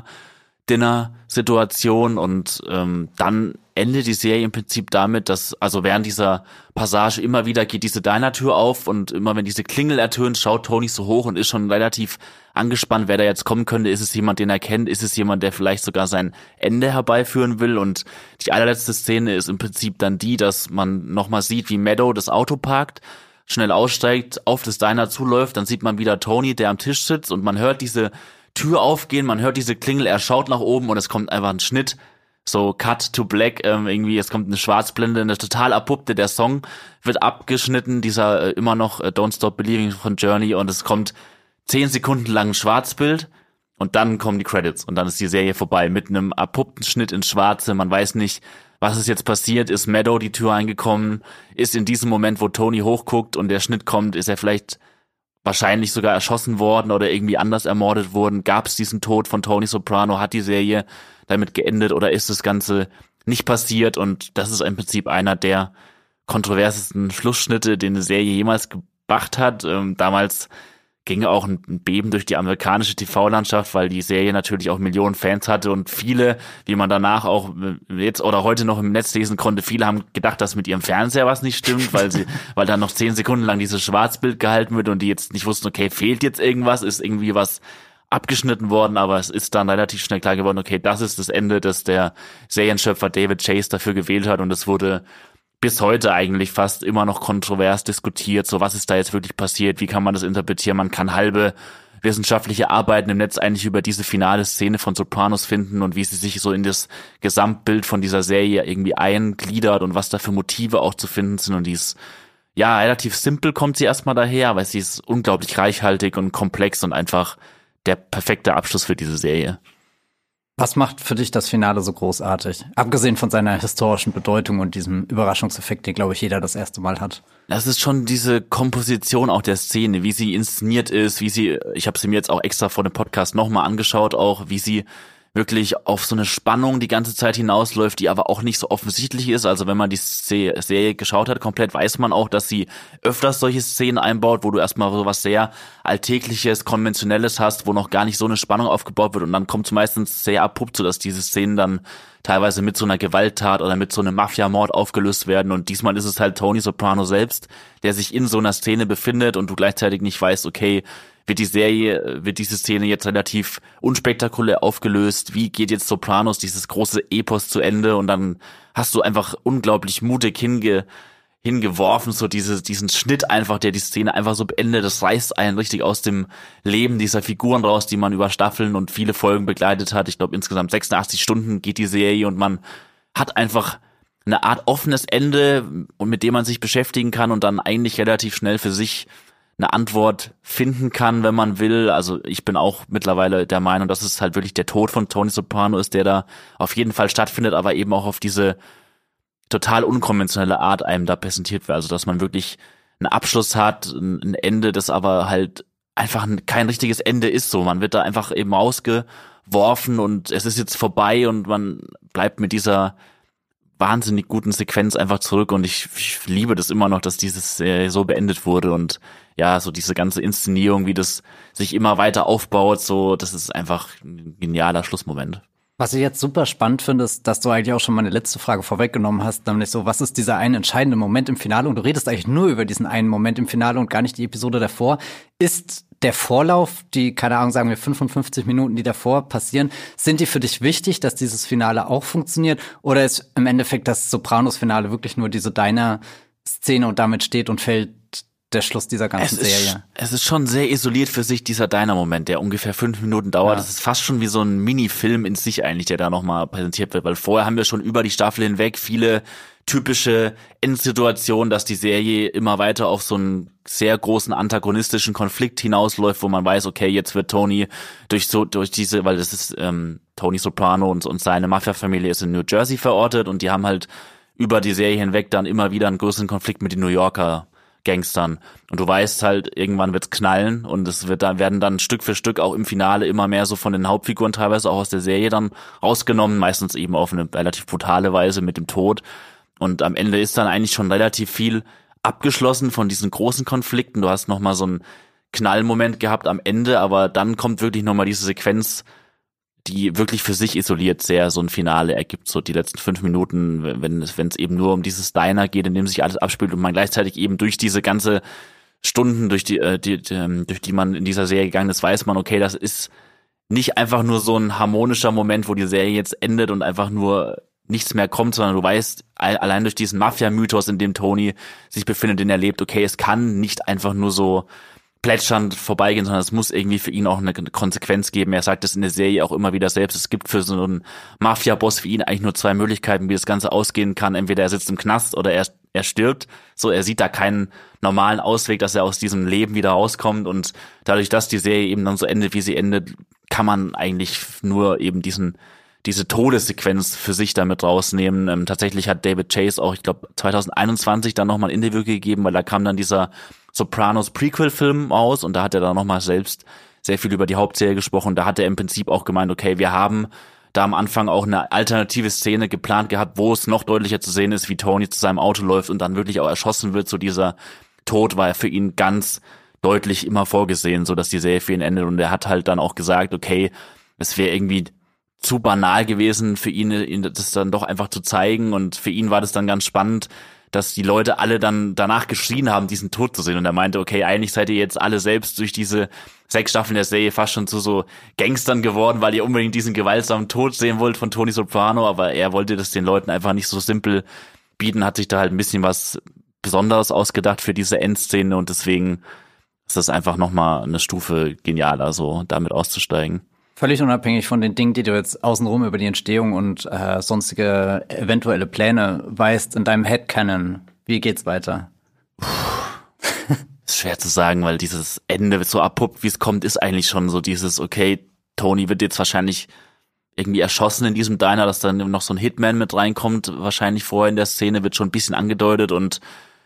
Diner-Dinner-Situation und ähm, dann endet die Serie im Prinzip damit, dass also während dieser Passage immer wieder geht diese Diner-Tür auf und immer wenn diese Klingel ertönt, schaut Tony so hoch und ist schon relativ angespannt, wer da jetzt kommen könnte. Ist es jemand, den er kennt? Ist es jemand, der vielleicht sogar sein Ende herbeiführen will? Und die allerletzte Szene ist im Prinzip dann die, dass man nochmal sieht, wie Meadow das Auto parkt, schnell aussteigt, auf das Diner zuläuft, dann sieht man wieder Tony, der am Tisch sitzt und man hört diese Tür aufgehen, man hört diese Klingel, er schaut nach oben und es kommt einfach ein Schnitt, so Cut to Black, ähm, irgendwie, es kommt eine Schwarzblende, eine total abrupte, der Song wird abgeschnitten, dieser äh, immer noch äh, Don't Stop Believing von Journey, und es kommt zehn Sekunden lang ein Schwarzbild und dann kommen die Credits und dann ist die Serie vorbei mit einem abrupten Schnitt ins Schwarze, man weiß nicht, was ist jetzt passiert, ist Meadow die Tür eingekommen, ist in diesem Moment, wo Tony hochguckt und der Schnitt kommt, ist er vielleicht wahrscheinlich sogar erschossen worden oder irgendwie anders ermordet worden, gab es diesen Tod von Tony Soprano, hat die Serie damit geendet oder ist das Ganze nicht passiert, und das ist im Prinzip einer der kontroversesten Schlussschnitte, den eine Serie jemals gebracht hat. Ähm, damals ging auch ein Beben durch die amerikanische T V-Landschaft, weil die Serie natürlich auch Millionen Fans hatte und viele, wie man danach auch jetzt oder heute noch im Netz lesen konnte, viele haben gedacht, dass mit ihrem Fernseher was nicht stimmt, weil sie, weil dann noch zehn Sekunden lang dieses Schwarzbild gehalten wird und die jetzt nicht wussten, okay, fehlt jetzt irgendwas, ist irgendwie was abgeschnitten worden, aber es ist dann relativ schnell klar geworden, okay, das ist das Ende, das der Serienschöpfer David Chase dafür gewählt hat, und es wurde bis heute eigentlich fast immer noch kontrovers diskutiert, so was ist da jetzt wirklich passiert, wie kann man das interpretieren, man kann halbe wissenschaftliche Arbeiten im Netz eigentlich über diese finale Szene von Sopranos finden und wie sie sich so in das Gesamtbild von dieser Serie irgendwie eingliedert und was da für Motive auch zu finden sind, und die ist, ja, relativ simpel kommt sie erstmal daher, aber sie ist unglaublich reichhaltig und komplex und einfach der perfekte Abschluss für diese Serie. Was macht für dich das Finale so großartig? Abgesehen von seiner historischen Bedeutung und diesem Überraschungseffekt, den, glaube ich, jeder das erste Mal hat. Das ist schon diese Komposition auch der Szene, wie sie inszeniert ist, wie sie, ich habe sie mir jetzt auch extra vor dem Podcast nochmal angeschaut, auch wie sie wirklich auf so eine Spannung die ganze Zeit hinausläuft, die aber auch nicht so offensichtlich ist. Also wenn man die Serie geschaut hat komplett, weiß man auch, dass sie öfters solche Szenen einbaut, wo du erstmal so was sehr Alltägliches, Konventionelles hast, wo noch gar nicht so eine Spannung aufgebaut wird, und dann kommt es meistens sehr abrupt, so dass diese Szenen dann teilweise mit so einer Gewalttat oder mit so einem Mafia-Mord aufgelöst werden, und diesmal ist es halt Tony Soprano selbst, der sich in so einer Szene befindet und du gleichzeitig nicht weißt, okay, wird die Serie, wird diese Szene jetzt relativ unspektakulär aufgelöst, wie geht jetzt Sopranos, dieses große Epos, zu Ende, und dann hast du einfach unglaublich mutig hinge, hingeworfen, so diese, diesen Schnitt einfach, der die Szene einfach so beendet, das reißt einen richtig aus dem Leben dieser Figuren raus, die man über Staffeln und viele Folgen begleitet hat. Ich glaube, insgesamt sechsundachtzig Stunden geht die Serie, und man hat einfach eine Art offenes Ende, und mit dem man sich beschäftigen kann und dann eigentlich relativ schnell für sich eine Antwort finden kann, wenn man will. Also ich bin auch mittlerweile der Meinung, dass es halt wirklich der Tod von Tony Soprano ist, der da auf jeden Fall stattfindet, aber eben auch auf diese total unkonventionelle Art einem da präsentiert wird. Also dass man wirklich einen Abschluss hat, ein Ende, das aber halt einfach kein richtiges Ende ist. So, man wird da einfach eben rausgeworfen und es ist jetzt vorbei und man bleibt mit dieser wahnsinnig guten Sequenz einfach zurück, und ich, ich liebe das immer noch, dass dieses äh, so beendet wurde, und ja, so diese ganze Inszenierung, wie das sich immer weiter aufbaut, so, das ist einfach ein genialer Schlussmoment. Was ich jetzt super spannend finde, ist, dass du eigentlich auch schon meine letzte Frage vorweggenommen hast, nämlich so, was ist dieser eine entscheidende Moment im Finale? Und du redest eigentlich nur über diesen einen Moment im Finale und gar nicht die Episode davor. Ist der Vorlauf, die, keine Ahnung, sagen wir fünfundfünfzig Minuten, die davor passieren, sind die für dich wichtig, dass dieses Finale auch funktioniert? Oder ist im Endeffekt das Sopranos-Finale wirklich nur diese Diner-Szene und damit steht und fällt der Schluss dieser ganzen es Serie? Ist, es ist schon sehr isoliert für sich, dieser Diner-Moment, der ungefähr fünf Minuten dauert. Ja. Das ist fast schon wie so ein Mini-Film in sich eigentlich, der da nochmal präsentiert wird, weil vorher haben wir schon über die Staffel hinweg viele typische Endsituationen, dass die Serie immer weiter auf so einen sehr großen antagonistischen Konflikt hinausläuft, wo man weiß, okay, jetzt wird Tony durch so durch diese, weil das ist ähm, Tony Soprano und, und seine Mafia-Familie ist in New Jersey verortet, und die haben halt über die Serie hinweg dann immer wieder einen größeren Konflikt mit den New Yorker Gangstern. Und du weißt halt, irgendwann wird's knallen, und es wird dann, werden dann Stück für Stück auch im Finale immer mehr so von den Hauptfiguren teilweise auch aus der Serie dann rausgenommen, meistens eben auf eine relativ brutale Weise mit dem Tod. Und am Ende ist dann eigentlich schon relativ viel abgeschlossen von diesen großen Konflikten. Du hast nochmal so einen Knallmoment gehabt am Ende, aber dann kommt wirklich nochmal diese Sequenz, die wirklich für sich isoliert sehr so ein Finale ergibt, so die letzten fünf Minuten, wenn es wenn es eben nur um dieses Diner geht, in dem sich alles abspielt und man gleichzeitig eben durch diese ganze Stunden, durch die, äh, die, die durch die man in dieser Serie gegangen ist, weiß man, okay, das ist nicht einfach nur so ein harmonischer Moment, wo die Serie jetzt endet und einfach nur nichts mehr kommt, sondern du weißt, allein durch diesen Mafia-Mythos, in dem Tony sich befindet, den er lebt, okay, es kann nicht einfach nur so plätschernd vorbeigehen, sondern es muss irgendwie für ihn auch eine Konsequenz geben. Er sagt es in der Serie auch immer wieder selbst. Es gibt für so einen Mafia-Boss wie ihn eigentlich nur zwei Möglichkeiten, wie das Ganze ausgehen kann. Entweder er sitzt im Knast oder er, er stirbt. So, er sieht da keinen normalen Ausweg, dass er aus diesem Leben wieder rauskommt. Und dadurch, dass die Serie eben dann so endet, wie sie endet, kann man eigentlich nur eben diesen diese Todessequenz für sich damit rausnehmen. Ähm, tatsächlich hat David Chase auch, ich glaube, zwanzig einundzwanzig dann nochmal ein Interview gegeben, weil da kam dann dieser Sopranos Prequel-Film aus und da hat er dann nochmal selbst sehr viel über die Hauptserie gesprochen. Da hat er im Prinzip auch gemeint, okay, wir haben da am Anfang auch eine alternative Szene geplant gehabt, wo es noch deutlicher zu sehen ist, wie Tony zu seinem Auto läuft und dann wirklich auch erschossen wird. So dieser Tod war für ihn ganz deutlich immer vorgesehen, so dass die Serie für ihn endet. Und er hat halt dann auch gesagt, okay, es wäre irgendwie zu banal gewesen für ihn, ihn das dann doch einfach zu zeigen. Und für ihn war das dann ganz spannend, dass die Leute alle dann danach geschrien haben, diesen Tod zu sehen. Und er meinte, okay, eigentlich seid ihr jetzt alle selbst durch diese sechs Staffeln der Serie fast schon zu so Gangstern geworden, weil ihr unbedingt diesen gewaltsamen Tod sehen wollt von Tony Soprano. Aber er wollte das den Leuten einfach nicht so simpel bieten, hat sich da halt ein bisschen was Besonderes ausgedacht für diese Endszene. Und deswegen ist das einfach nochmal eine Stufe genialer, so damit auszusteigen. Völlig unabhängig von den Dingen, die du jetzt außenrum über die Entstehung und äh, sonstige eventuelle Pläne weißt, in deinem Headcanon, wie geht's weiter? Ist schwer zu sagen, weil dieses Ende so abrupt, wie es kommt, ist eigentlich schon so dieses, okay, Tony wird jetzt wahrscheinlich irgendwie erschossen in diesem Diner, dass dann noch so ein Hitman mit reinkommt, wahrscheinlich vorher in der Szene, wird schon ein bisschen angedeutet und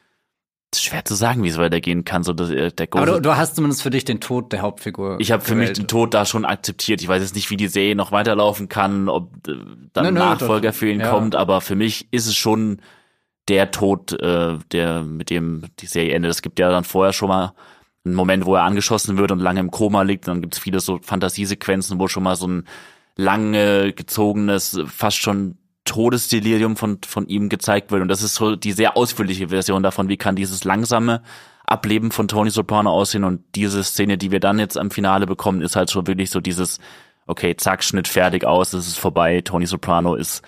ist schwer zu sagen, wie es weitergehen kann. So der, der Aber du, du hast zumindest für dich den Tod der Hauptfigur. Ich habe für mich den Tod da schon akzeptiert. Ich weiß jetzt nicht, wie die Serie noch weiterlaufen kann, ob äh, dann ein Nachfolger für ihn ja. kommt, aber für mich ist es schon der Tod, äh, der mit dem die Serie endet. Es gibt ja dann vorher schon mal einen Moment, wo er angeschossen wird und lange im Koma liegt. Dann gibt es viele so Fantasiesequenzen, wo schon mal so ein lange gezogenes, fast schon Todesdelirium von von ihm gezeigt wird und das ist so die sehr ausführliche Version davon, wie kann dieses langsame Ableben von Tony Soprano aussehen und diese Szene, die wir dann jetzt am Finale bekommen, ist halt schon wirklich so dieses, okay, zack, Schnitt, fertig, aus, es ist vorbei, Tony Soprano ist,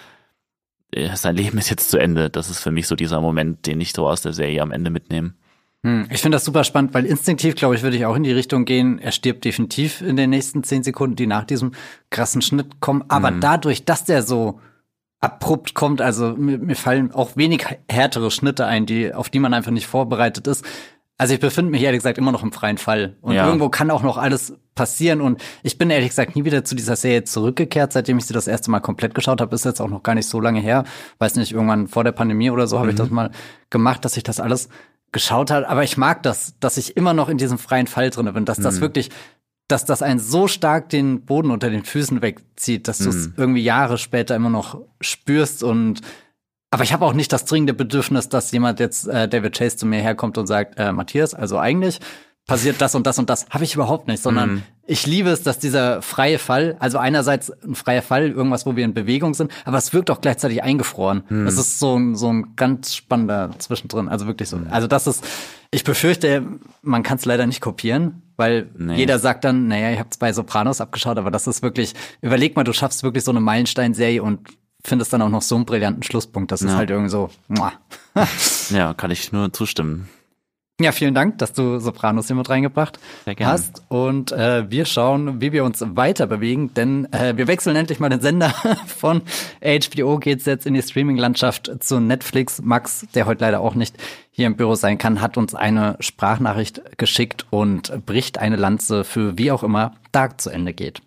sein Leben ist jetzt zu Ende. Das ist für mich so dieser Moment, den ich so aus der Serie am Ende mitnehme. Hm, ich finde das super spannend, weil instinktiv, glaube ich, würde ich auch in die Richtung gehen, er stirbt definitiv in den nächsten zehn Sekunden, die nach diesem krassen Schnitt kommen, aber mhm. dadurch, dass der so abrupt kommt, also mir, mir fallen auch wenig härtere Schnitte ein, die auf die man einfach nicht vorbereitet ist. Also ich befinde mich ehrlich gesagt immer noch im freien Fall und ja. irgendwo kann auch noch alles passieren und ich bin ehrlich gesagt nie wieder zu dieser Serie zurückgekehrt, seitdem ich sie das erste Mal komplett geschaut habe, ist jetzt auch noch gar nicht so lange her, weiß nicht, irgendwann vor der Pandemie oder so habe mhm. ich das mal gemacht, dass ich das alles geschaut habe, aber ich mag das, dass ich immer noch in diesem freien Fall drin bin, dass mhm. das wirklich dass das einen so stark den Boden unter den Füßen wegzieht, dass du es mm. irgendwie Jahre später immer noch spürst und aber ich habe auch nicht das dringende Bedürfnis, dass jemand jetzt äh, David Chase zu mir herkommt und sagt, äh, Matthias, also eigentlich passiert das und das und das, habe ich überhaupt nicht, sondern mm. ich liebe es, dass dieser freie Fall, also einerseits ein freier Fall, irgendwas, wo wir in Bewegung sind, aber es wirkt auch gleichzeitig eingefroren. Mm. Das ist so ein so ein ganz spannender Zwischendrin, also wirklich so. Also das ist, ich befürchte, man kann es leider nicht kopieren, weil nee. jeder sagt dann, naja, ich habe zwei Sopranos abgeschaut, aber das ist wirklich, überleg mal, du schaffst wirklich so eine Meilenstein-Serie und findest dann auch noch so einen brillanten Schlusspunkt. Das ja. ist halt irgendwie so, muah. Ja, kann ich nur zustimmen. Ja, vielen Dank, dass du Sopranos hier mit reingebracht hast. Und äh, wir schauen, wie wir uns weiter bewegen, denn äh, wir wechseln endlich mal den Sender. Von H B O geht's jetzt in die Streaming-Landschaft zu Netflix. Max, der heute leider auch nicht hier im Büro sein kann, hat uns eine Sprachnachricht geschickt und bricht eine Lanze für wie auch immer Dark zu Ende geht.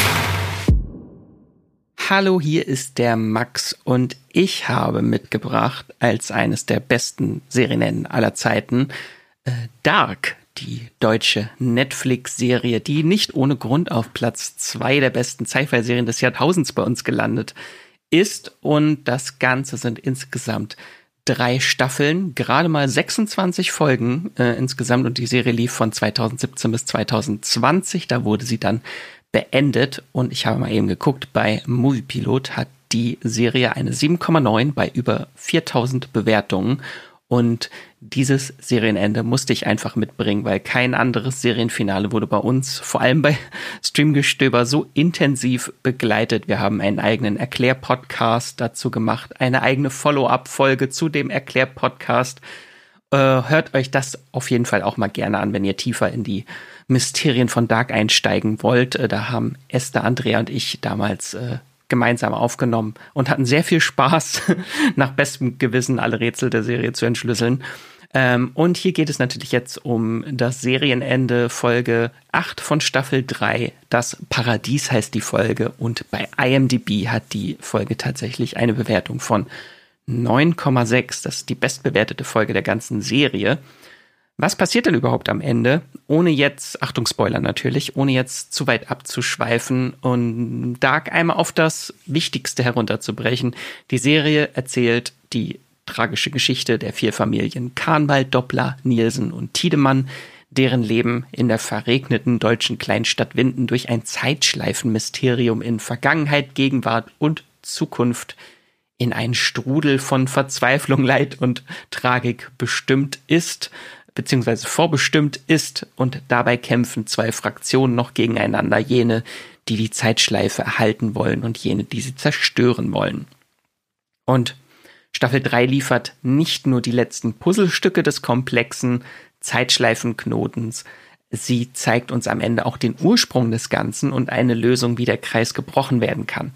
Hallo, hier ist der Max und ich habe mitgebracht als eines der besten Serien aller Zeiten äh, Dark, die deutsche Netflix-Serie, die nicht ohne Grund auf Platz zwei der besten Sci-Fi-Serien des Jahrtausends bei uns gelandet ist. Und das Ganze sind insgesamt drei Staffeln, gerade mal sechsundzwanzig Folgen äh, insgesamt und die Serie lief von zweitausendsiebzehn bis zweitausendzwanzig, da wurde sie dann beendet und ich habe mal eben geguckt, bei Moviepilot hat die Serie eine sieben Komma neun bei über viertausend Bewertungen und dieses Serienende musste ich einfach mitbringen, weil kein anderes Serienfinale wurde bei uns, vor allem bei Streamgestöber, so intensiv begleitet. Wir haben einen eigenen Erklär-Podcast dazu gemacht, eine eigene Follow-up-Folge zu dem Erklär-Podcast äh, hört euch das auf jeden Fall auch mal gerne an, wenn ihr tiefer in die Mysterien von Dark einsteigen wollt. Äh, da haben Esther, Andrea und ich damals äh, gemeinsam aufgenommen und hatten sehr viel Spaß, nach bestem Gewissen alle Rätsel der Serie zu entschlüsseln. Ähm, und hier geht es natürlich jetzt um das Serienende, Folge acht von Staffel drei. Das Paradies heißt die Folge und bei I M D B hat die Folge tatsächlich eine Bewertung von neun Komma sechs. Das ist die bestbewertete Folge der ganzen Serie. Was passiert denn überhaupt am Ende? Ohne jetzt, Achtung Spoiler natürlich, ohne jetzt zu weit abzuschweifen und Dark einmal auf das Wichtigste herunterzubrechen. Die Serie erzählt die tragische Geschichte der vier Familien Kahnwald, Doppler, Nielsen und Tiedemann, deren Leben in der verregneten deutschen Kleinstadt Winden durch ein Zeitschleifenmysterium in Vergangenheit, Gegenwart und Zukunft in einen Strudel von Verzweiflung, Leid und Tragik bestimmt ist, beziehungsweise vorbestimmt ist, und dabei kämpfen zwei Fraktionen noch gegeneinander, jene, die die Zeitschleife erhalten wollen und jene, die sie zerstören wollen. Und Staffel drei liefert nicht nur die letzten Puzzlestücke des komplexen Zeitschleifenknotens, sie zeigt uns am Ende auch den Ursprung des Ganzen und eine Lösung, wie der Kreis gebrochen werden kann.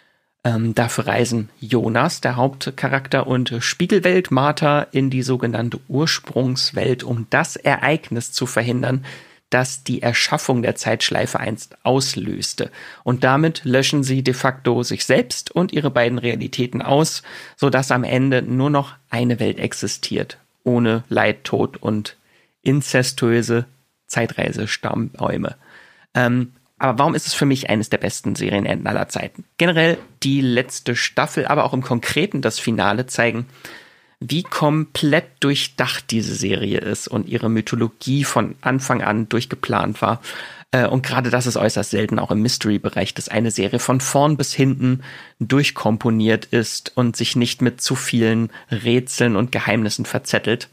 Ähm, dafür reisen Jonas, der Hauptcharakter, und Spiegelwelt Martha in die sogenannte Ursprungswelt, um das Ereignis zu verhindern, das die Erschaffung der Zeitschleife einst auslöste. Und damit löschen sie de facto sich selbst und ihre beiden Realitäten aus, sodass am Ende nur noch eine Welt existiert, ohne Leid, Tod und inzestuöse Zeitreise-Stammbäume. Ähm, Aber warum ist es für mich eines der besten Serienenden aller Zeiten? Generell die letzte Staffel, aber auch im Konkreten das Finale zeigen, wie komplett durchdacht diese Serie ist und ihre Mythologie von Anfang an durchgeplant war. Und gerade das ist äußerst selten, auch im Mystery-Bereich, dass eine Serie von vorn bis hinten durchkomponiert ist und sich nicht mit zu vielen Rätseln und Geheimnissen verzettelt.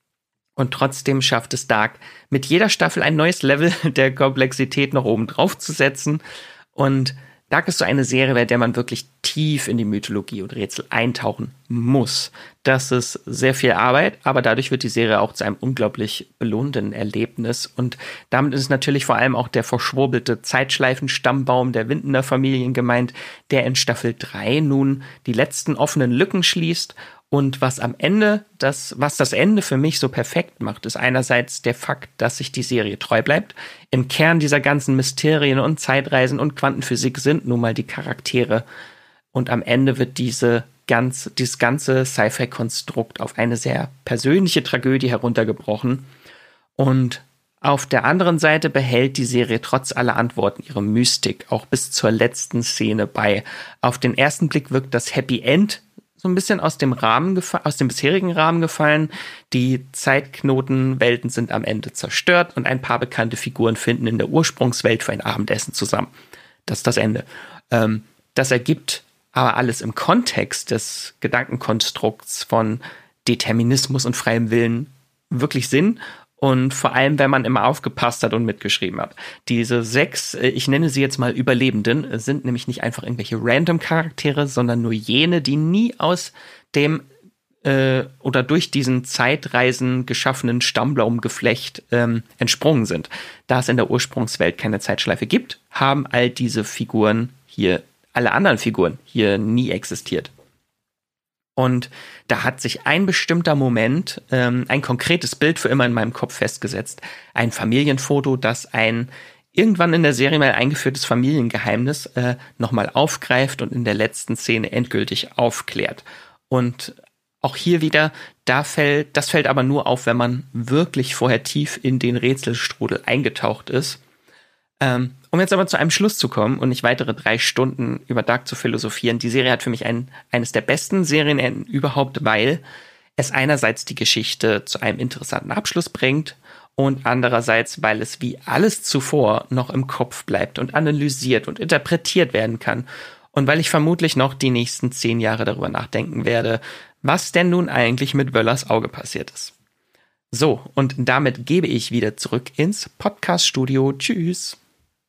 Und trotzdem schafft es Dark, mit jeder Staffel ein neues Level der Komplexität noch oben drauf zu setzen. Und Dark ist so eine Serie, bei der man wirklich tief in die Mythologie und Rätsel eintauchen muss. Das ist sehr viel Arbeit, aber dadurch wird die Serie auch zu einem unglaublich belohnenden Erlebnis. Und damit ist natürlich vor allem auch der verschwurbelte Zeitschleifen-Stammbaum der Windener Familien gemeint, der in Staffel drei nun die letzten offenen Lücken schließt. Und was am Ende, das, was das Ende für mich so perfekt macht, ist einerseits der Fakt, dass sich die Serie treu bleibt. Im Kern dieser ganzen Mysterien und Zeitreisen und Quantenphysik sind nun mal die Charaktere. Und am Ende wird diese ganz, dieses ganze Sci-Fi-Konstrukt auf eine sehr persönliche Tragödie heruntergebrochen. Und auf der anderen Seite behält die Serie trotz aller Antworten ihre Mystik auch bis zur letzten Szene bei. Auf den ersten Blick wirkt das Happy End so ein bisschen aus dem Rahmen gefa- aus dem bisherigen Rahmen gefallen. Die Zeitknotenwelten sind am Ende zerstört und ein paar bekannte Figuren finden in der Ursprungswelt für ein Abendessen zusammen. Das ist das Ende. Ähm, das ergibt aber alles im Kontext des Gedankenkonstrukts von Determinismus und freiem Willen wirklich Sinn. Und vor allem, wenn man immer aufgepasst hat und mitgeschrieben hat. Diese sechs, ich nenne sie jetzt mal Überlebenden, sind nämlich nicht einfach irgendwelche random Charaktere, sondern nur jene, die nie aus dem äh, oder durch diesen Zeitreisen geschaffenen Stammbaumgeflecht ähm, entsprungen sind. Da es in der Ursprungswelt keine Zeitschleife gibt, haben all diese Figuren hier, alle anderen Figuren hier nie existiert. Und da hat sich ein bestimmter Moment, ähm, ein konkretes Bild für immer in meinem Kopf festgesetzt. Ein Familienfoto, das ein irgendwann in der Serie mal eingeführtes Familiengeheimnis äh, nochmal aufgreift und in der letzten Szene endgültig aufklärt. Und auch hier wieder, da fällt, das fällt aber nur auf, wenn man wirklich vorher tief in den Rätselstrudel eingetaucht ist. Ähm, um jetzt aber zu einem Schluss zu kommen und nicht weitere drei Stunden über Dark zu philosophieren, die Serie hat für mich ein, eines der besten Serienenden überhaupt, weil es einerseits die Geschichte zu einem interessanten Abschluss bringt und andererseits, weil es wie alles zuvor noch im Kopf bleibt und analysiert und interpretiert werden kann und weil ich vermutlich noch die nächsten zehn Jahre darüber nachdenken werde, was denn nun eigentlich mit Wöllers Auge passiert ist. So, und damit gebe ich wieder zurück ins Podcast-Studio. Tschüss!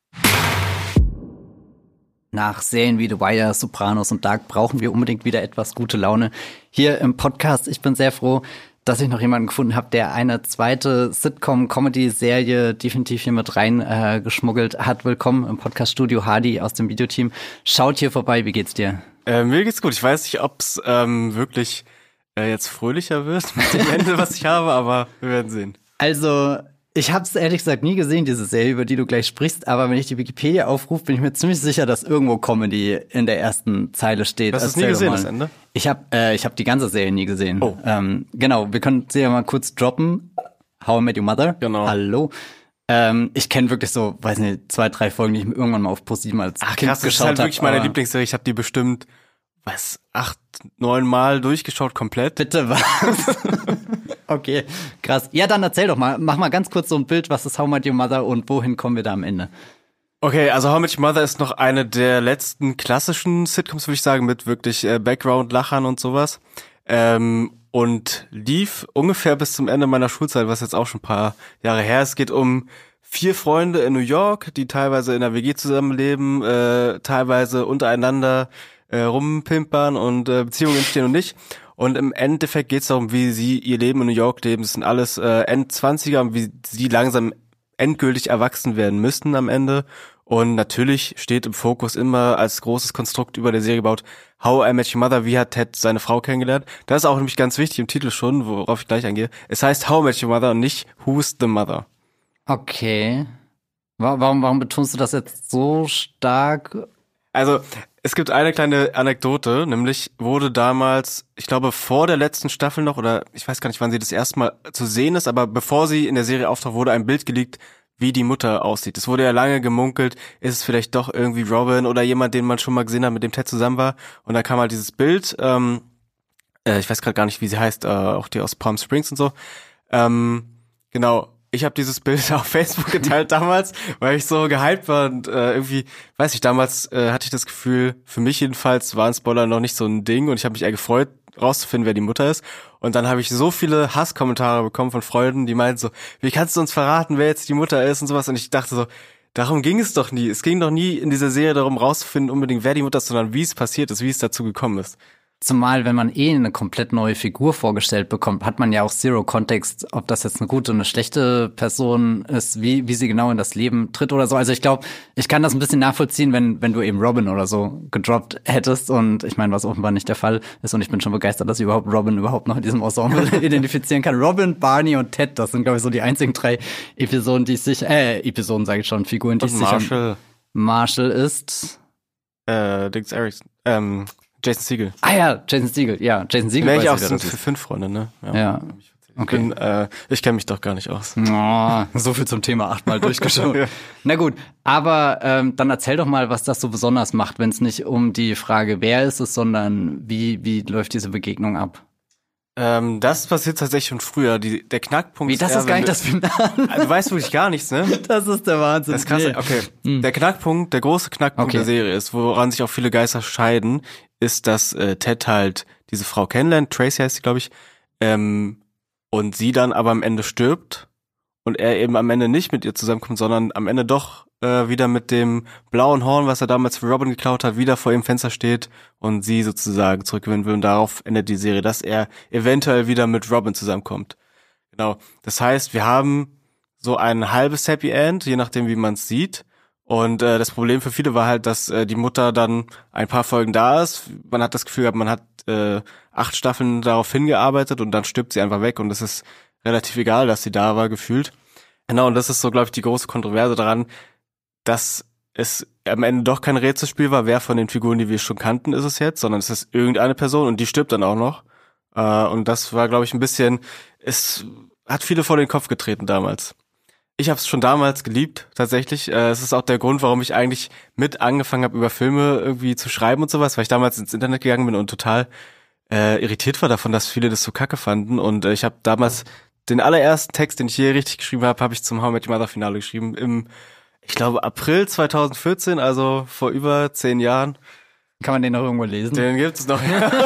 Nach Serien wie The Wire, Sopranos und Dark brauchen wir unbedingt wieder etwas gute Laune hier im Podcast. Ich bin sehr froh, dass ich noch jemanden gefunden habe, der eine zweite Sitcom-Comedy-Serie definitiv hier mit rein äh, geschmuggelt hat. Willkommen im Podcast-Studio, Hardy aus dem Videoteam. Schaut hier vorbei, wie geht's dir? Äh, mir geht's gut. Ich weiß nicht, ob's ähm, wirklich äh, jetzt fröhlicher wird mit dem Ende, was ich habe, aber wir werden sehen. Also, ich habe es ehrlich gesagt nie gesehen, diese Serie, über die du gleich sprichst, aber wenn ich die Wikipedia aufrufe, bin ich mir ziemlich sicher, dass irgendwo Comedy in der ersten Zeile steht. Hast du es nie gesehen, das Ende? Ich habe äh, ich hab die ganze Serie nie gesehen. Oh. Ähm, genau, wir können sie ja mal kurz droppen. How I Met Your Mother. Genau. Hallo. Ähm, ich kenne wirklich so, weiß nicht, zwei, drei Folgen, die ich mir irgendwann mal auf ProSieben als Ach, Kind krass, das ist geschaut halt wirklich habe, meine Lieblingsserie. Ich habe die bestimmt, was, acht, neun Mal durchgeschaut, komplett. Bitte was? Okay, krass. Ja, dann erzähl doch mal, mach mal ganz kurz so ein Bild, was ist How I Met Your Mother und wohin kommen wir da am Ende? Okay, also How I Met Your Mother ist noch eine der letzten klassischen Sitcoms, würde ich sagen, mit wirklich äh, Background-Lachern und sowas. Ähm, und lief ungefähr bis zum Ende meiner Schulzeit, was jetzt auch schon ein paar Jahre her ist. Es geht um vier Freunde in New York, die teilweise in einer W G zusammenleben, äh, teilweise untereinander äh, rumpimpern und äh, Beziehungen entstehen und nicht. Und im Endeffekt geht es darum, wie sie ihr Leben in New York leben. Das sind alles äh, Endzwanziger und wie sie langsam endgültig erwachsen werden müssten am Ende. Und natürlich steht im Fokus immer als großes Konstrukt über der Serie gebaut, How I Met Your Mother, wie hat Ted seine Frau kennengelernt. Das ist auch nämlich ganz wichtig im Titel schon, worauf ich gleich eingehe. Es heißt How I Met Your Mother und nicht Who's the Mother. Okay. Warum, warum betonst du das jetzt so stark? Also, es gibt eine kleine Anekdote, nämlich wurde damals, ich glaube vor der letzten Staffel noch, oder ich weiß gar nicht, wann sie das erste Mal zu sehen ist, aber bevor sie in der Serie auftaucht, wurde ein Bild geleakt, wie die Mutter aussieht. Es wurde ja lange gemunkelt, ist es vielleicht doch irgendwie Robin oder jemand, den man schon mal gesehen hat, mit dem Ted zusammen war. Und dann kam halt dieses Bild, ähm, äh, ich weiß gerade gar nicht, wie sie heißt, äh, auch die aus Palm Springs und so. Ähm, genau. Ich habe dieses Bild auf Facebook geteilt damals, weil ich so gehypt war und äh, irgendwie, weiß ich, damals äh, hatte ich das Gefühl, für mich jedenfalls waren Spoiler noch nicht so ein Ding und ich habe mich eher gefreut, rauszufinden, wer die Mutter ist. Und dann habe ich so viele Hasskommentare bekommen von Freunden, die meinten so, wie kannst du uns verraten, wer jetzt die Mutter ist und sowas. Und ich dachte so, darum ging es doch nie. Es ging doch nie in dieser Serie darum, rauszufinden unbedingt, wer die Mutter ist, sondern wie es passiert ist, wie es dazu gekommen ist. Zumal, wenn man eh eine komplett neue Figur vorgestellt bekommt, hat man ja auch zero Kontext, ob das jetzt eine gute oder eine schlechte Person ist, wie wie sie genau in das Leben tritt oder so. Also ich glaube, ich kann das ein bisschen nachvollziehen, wenn wenn du eben Robin oder so gedroppt hättest. Und ich meine, was offenbar nicht der Fall ist. Und ich bin schon begeistert, dass ich überhaupt Robin überhaupt noch in diesem Ensemble identifizieren kann. Robin, Barney und Ted, das sind, glaube ich, so die einzigen drei Episoden, die sich, äh, Episoden sage ich schon, Figuren, die und sich Marshall. Marshall ist Äh, Dix Erickson, ähm, Jason Segel. Ah ja, Jason Segel, ja, Jason Segel. Nämlich weiß auch ich, wer sind das für ist. fünf Freunde, ne? Ja. Ich Okay. bin, äh, ich kenne mich doch gar nicht aus. Oh, so viel zum Thema achtmal durchgeschaut. Ja. Na gut, aber ähm, dann erzähl doch mal, was das so besonders macht, wenn es nicht um die Frage, wer ist es, sondern wie wie läuft diese Begegnung ab? Ähm, das passiert tatsächlich schon früher. Die, der Knackpunkt Wie, das eher, ist gar wenn nicht das Finale. du, du weißt wirklich gar nichts, ne? Das ist der Wahnsinn. Das ist krass. Nee. Okay. Hm. Der Knackpunkt, der große Knackpunkt Okay. der Serie ist, woran sich auch viele Geister scheiden, ist, dass äh, Ted halt diese Frau kennenlernt, Tracy heißt sie, glaube ich, ähm, und sie dann aber am Ende stirbt und er eben am Ende nicht mit ihr zusammenkommt, sondern am Ende doch äh, wieder mit dem blauen Horn, was er damals für Robin geklaut hat, wieder vor ihrem Fenster steht und sie sozusagen zurückgewinnen will. Und darauf endet die Serie, dass er eventuell wieder mit Robin zusammenkommt. Genau. Das heißt, wir haben so ein halbes Happy End, je nachdem, wie man es sieht. Und äh, das Problem für viele war halt, dass äh, die Mutter dann ein paar Folgen da ist. Man hat das Gefühl gehabt, man hat äh, acht Staffeln darauf hingearbeitet und dann stirbt sie einfach weg und es ist relativ egal, dass sie da war, gefühlt. Genau, und das ist so, glaube ich, die große Kontroverse daran, dass es am Ende doch kein Rätselspiel war, wer von den Figuren, die wir schon kannten, ist es jetzt, sondern es ist irgendeine Person und die stirbt dann auch noch. Äh, und das war, glaube ich, ein bisschen, es hat viele vor den Kopf getreten damals. Ich habe es schon damals geliebt, tatsächlich. Äh, es ist auch der Grund, warum ich eigentlich mit angefangen habe, über Filme irgendwie zu schreiben und sowas, weil ich damals ins Internet gegangen bin und total äh, irritiert war davon, dass viele das so kacke fanden. Und äh, ich habe damals den allerersten Text, den ich je richtig geschrieben habe, habe ich zum How I Met Your Mother Finale geschrieben. Im, ich glaube, April zwanzig vierzehn, also vor über zehn Jahren. Kann man den noch irgendwo lesen? Den gibt's noch.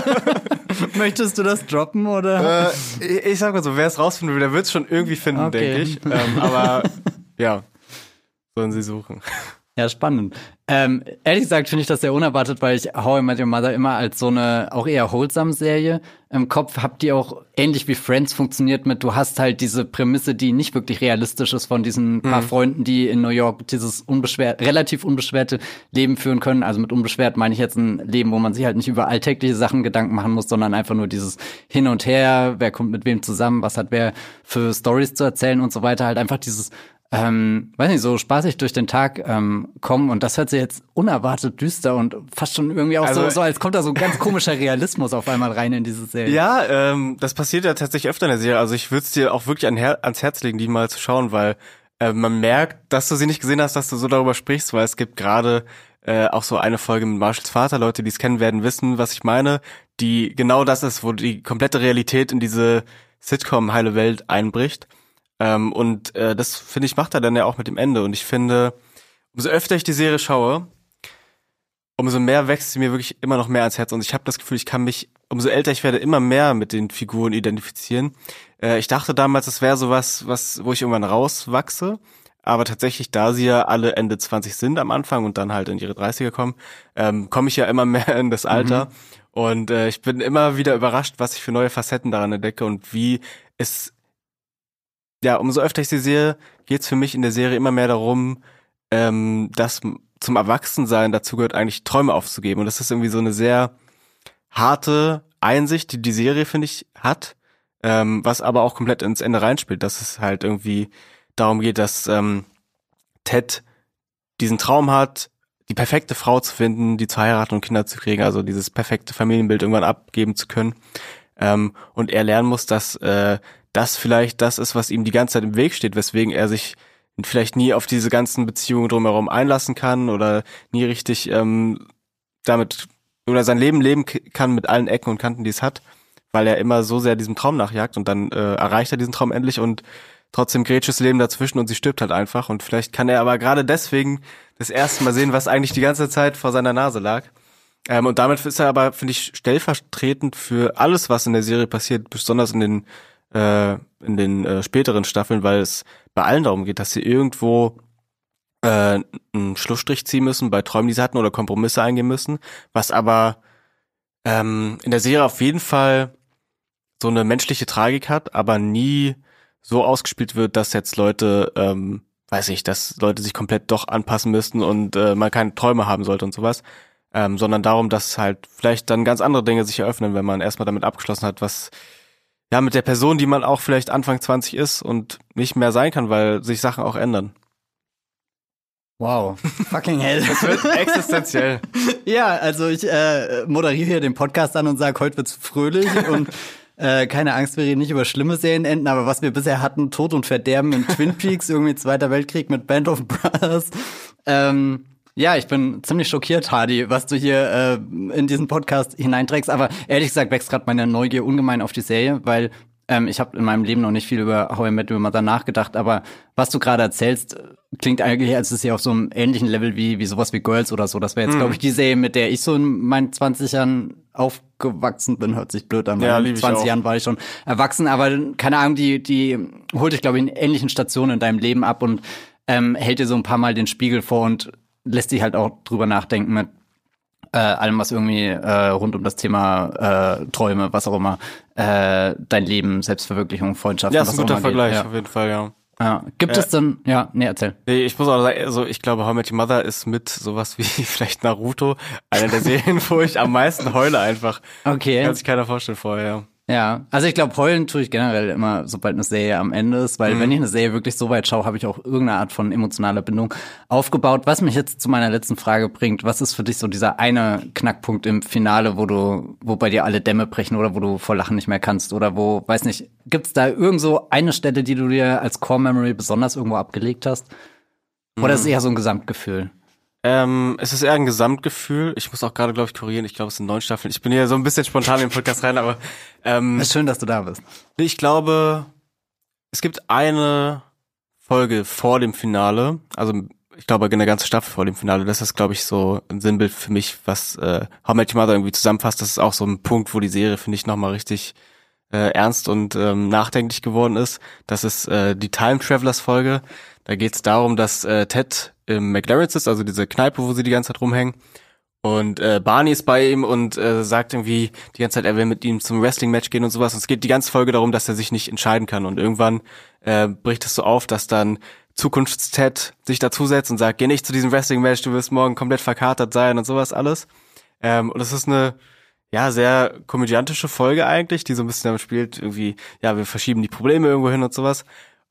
Möchtest du das droppen, oder? Äh, ich, ich sag mal so, wer es rausfinden will, der wird's schon irgendwie finden, Okay. denke ich. Ähm, aber ja, sollen sie suchen. Ja, spannend. Ähm, ehrlich gesagt finde ich das sehr unerwartet, weil ich How I Met Your Mother immer als so eine auch eher wholesome Serie im Kopf habe, die auch ähnlich wie Friends funktioniert mit, du hast halt diese Prämisse, die nicht wirklich realistisch ist von diesen mhm. paar Freunden, die in New York dieses unbeschwert, relativ unbeschwerte Leben führen können. Also mit unbeschwert meine ich jetzt ein Leben, wo man sich halt nicht über alltägliche Sachen Gedanken machen muss, sondern einfach nur dieses Hin und Her, wer kommt mit wem zusammen, was hat wer für Stories zu erzählen und so weiter. Halt einfach dieses Ähm, weiß nicht, so spaßig durch den Tag ähm, kommen und das hört sich jetzt unerwartet düster und fast schon irgendwie auch also, so, so, als kommt da so ein ganz komischer Realismus auf einmal rein in diese Serie. Ja, ähm, das passiert ja tatsächlich öfter in der Serie, also ich würde es dir auch wirklich an Her- ans Herz legen, die mal zu schauen, weil äh, man merkt, dass du sie nicht gesehen hast, dass du so darüber sprichst, weil es gibt gerade äh, auch so eine Folge mit Marshalls Vater, Leute, die es kennen werden, wissen, was ich meine, die genau das ist, wo die komplette Realität in diese Sitcom-heile Welt einbricht. Ähm, und äh, das, finde ich, macht er dann ja auch mit dem Ende. Und ich finde, umso öfter ich die Serie schaue, umso mehr wächst sie mir wirklich immer noch mehr ans Herz. Und ich habe das Gefühl, ich kann mich, umso älter ich werde, immer mehr mit den Figuren identifizieren. Äh, ich dachte damals, es wäre sowas, was, wo ich irgendwann rauswachse. Aber tatsächlich, da sie ja alle Ende zwanzig sind am Anfang und dann halt in ihre dreißiger kommen, ähm, komme ich ja immer mehr in das Alter. Mhm. Und äh, ich bin immer wieder überrascht, was ich für neue Facetten daran entdecke und wie es ja, umso öfter ich sie sehe, geht's für mich in der Serie immer mehr darum, ähm, dass zum Erwachsensein dazu gehört, eigentlich Träume aufzugeben. Und das ist irgendwie so eine sehr harte Einsicht, die die Serie, finde ich, hat, ähm, was aber auch komplett ins Ende reinspielt, dass es halt irgendwie darum geht, dass ähm, Ted diesen Traum hat, die perfekte Frau zu finden, die zu heiraten und Kinder zu kriegen, also dieses perfekte Familienbild irgendwann abgeben zu können. Ähm, und er lernen muss, dass äh, das vielleicht das ist, was ihm die ganze Zeit im Weg steht, weswegen er sich vielleicht nie auf diese ganzen Beziehungen drumherum einlassen kann oder nie richtig ähm, damit oder sein Leben leben kann mit allen Ecken und Kanten, die es hat, weil er immer so sehr diesem Traum nachjagt und dann äh, erreicht er diesen Traum endlich und trotzdem grätscht das Leben dazwischen und sie stirbt halt einfach und vielleicht kann er aber gerade deswegen das erste Mal sehen, was eigentlich die ganze Zeit vor seiner Nase lag. Ähm, und damit ist er aber, finde ich, stellvertretend für alles, was in der Serie passiert, besonders in den äh, in den äh, späteren Staffeln, weil es bei allen darum geht, dass sie irgendwo äh, einen Schlussstrich ziehen müssen bei Träumen, die sie hatten oder Kompromisse eingehen müssen, was aber ähm, in der Serie auf jeden Fall so eine menschliche Tragik hat, aber nie so ausgespielt wird, dass jetzt Leute, ähm, weiß ich, dass Leute sich komplett doch anpassen müssten und äh, man keine Träume haben sollte und sowas, ähm, sondern darum, dass halt vielleicht dann ganz andere Dinge sich eröffnen, wenn man erstmal damit abgeschlossen hat, was ja, mit der Person, die man auch vielleicht Anfang zwanzig ist und nicht mehr sein kann, weil sich Sachen auch ändern. Wow, fucking hell. Das wird existenziell. Ja, also ich äh, moderiere hier den Podcast an und sage, heute wird's fröhlich und äh, keine Angst, wir reden nicht über schlimme Serienenden, aber was wir bisher hatten, Tod und Verderben in Twin Peaks, irgendwie Zweiter Weltkrieg mit Band of Brothers. Ähm, ja, ich bin ziemlich schockiert, Hardy, was du hier äh, in diesen Podcast hineinträgst. Aber ehrlich gesagt wächst gerade meine Neugier ungemein auf die Serie, weil ähm, ich habe in meinem Leben noch nicht viel über How I Met Your Mother nachgedacht. Aber was du gerade erzählst, klingt eigentlich, als ist sie auf so einem ähnlichen Level wie wie sowas wie Girls oder so. Das wäre jetzt, hm. glaube ich, die Serie, mit der ich so in meinen zwanzig Jahren aufgewachsen bin. Hört sich blöd an, weil ja, in zwanzig Jahren war ich schon erwachsen. Aber keine Ahnung, die die holt dich, glaube ich, in ähnlichen Stationen in deinem Leben ab und ähm, hält dir so ein paar Mal den Spiegel vor und lässt sich halt auch drüber nachdenken mit äh, allem, was irgendwie äh, rund um das Thema äh, Träume, was auch immer, äh, dein Leben, Selbstverwirklichung, Freundschaft. Ja, ist ein guter Vergleich, ja. Auf jeden Fall, ja. Ja. Gibt äh, es denn, ja, nee, erzähl. Nee, ich muss auch sagen, also ich glaube, How I Met Your Mother ist mit sowas wie vielleicht Naruto einer der Serien, wo ich am meisten heule einfach. Okay. Kann sich keiner vorstellen vorher. Ja, also ich glaube, heulen tue ich generell immer, sobald eine Serie am Ende ist, weil mhm. wenn ich eine Serie wirklich so weit schaue, habe ich auch irgendeine Art von emotionaler Bindung aufgebaut. Was mich jetzt zu meiner letzten Frage bringt, was ist für dich so dieser eine Knackpunkt im Finale, wo du, wo bei dir alle Dämme brechen oder wo du vor Lachen nicht mehr kannst oder wo, weiß nicht, gibt's da irgend so eine Stelle, die du dir als Core Memory besonders irgendwo abgelegt hast? Oder mhm. ist es eher so ein Gesamtgefühl? Ähm, es ist eher ein Gesamtgefühl. Ich muss auch gerade, glaube ich, korrigieren. Ich glaube, es sind neun Staffeln. Ich bin hier so ein bisschen spontan in den Podcast rein, aber ähm, ist schön, dass du da bist. Ich glaube, es gibt eine Folge vor dem Finale. Also ich glaube, eine ganze Staffel vor dem Finale. Das ist, glaube ich, so ein Sinnbild für mich, was äh, How I Met Your Mother irgendwie zusammenfasst. Das ist auch so ein Punkt, wo die Serie, finde ich, nochmal richtig äh, ernst und ähm, nachdenklich geworden ist. Das ist äh, die Time Travelers Folge. Da geht es darum, dass äh, Ted im McLaren sitzt, also diese Kneipe, wo sie die ganze Zeit rumhängen. Und äh, Barney ist bei ihm und äh, sagt irgendwie die ganze Zeit, er will mit ihm zum Wrestling-Match gehen und sowas. Und es geht die ganze Folge darum, dass er sich nicht entscheiden kann. Und irgendwann äh, bricht es so auf, dass dann Zukunfts-Ted sich dazusetzt und sagt, geh nicht zu diesem Wrestling-Match, du wirst morgen komplett verkatert sein und sowas alles. Ähm, und es ist eine ja sehr komödiantische Folge eigentlich, die so ein bisschen damit spielt, irgendwie, ja, wir verschieben die Probleme irgendwo hin und sowas.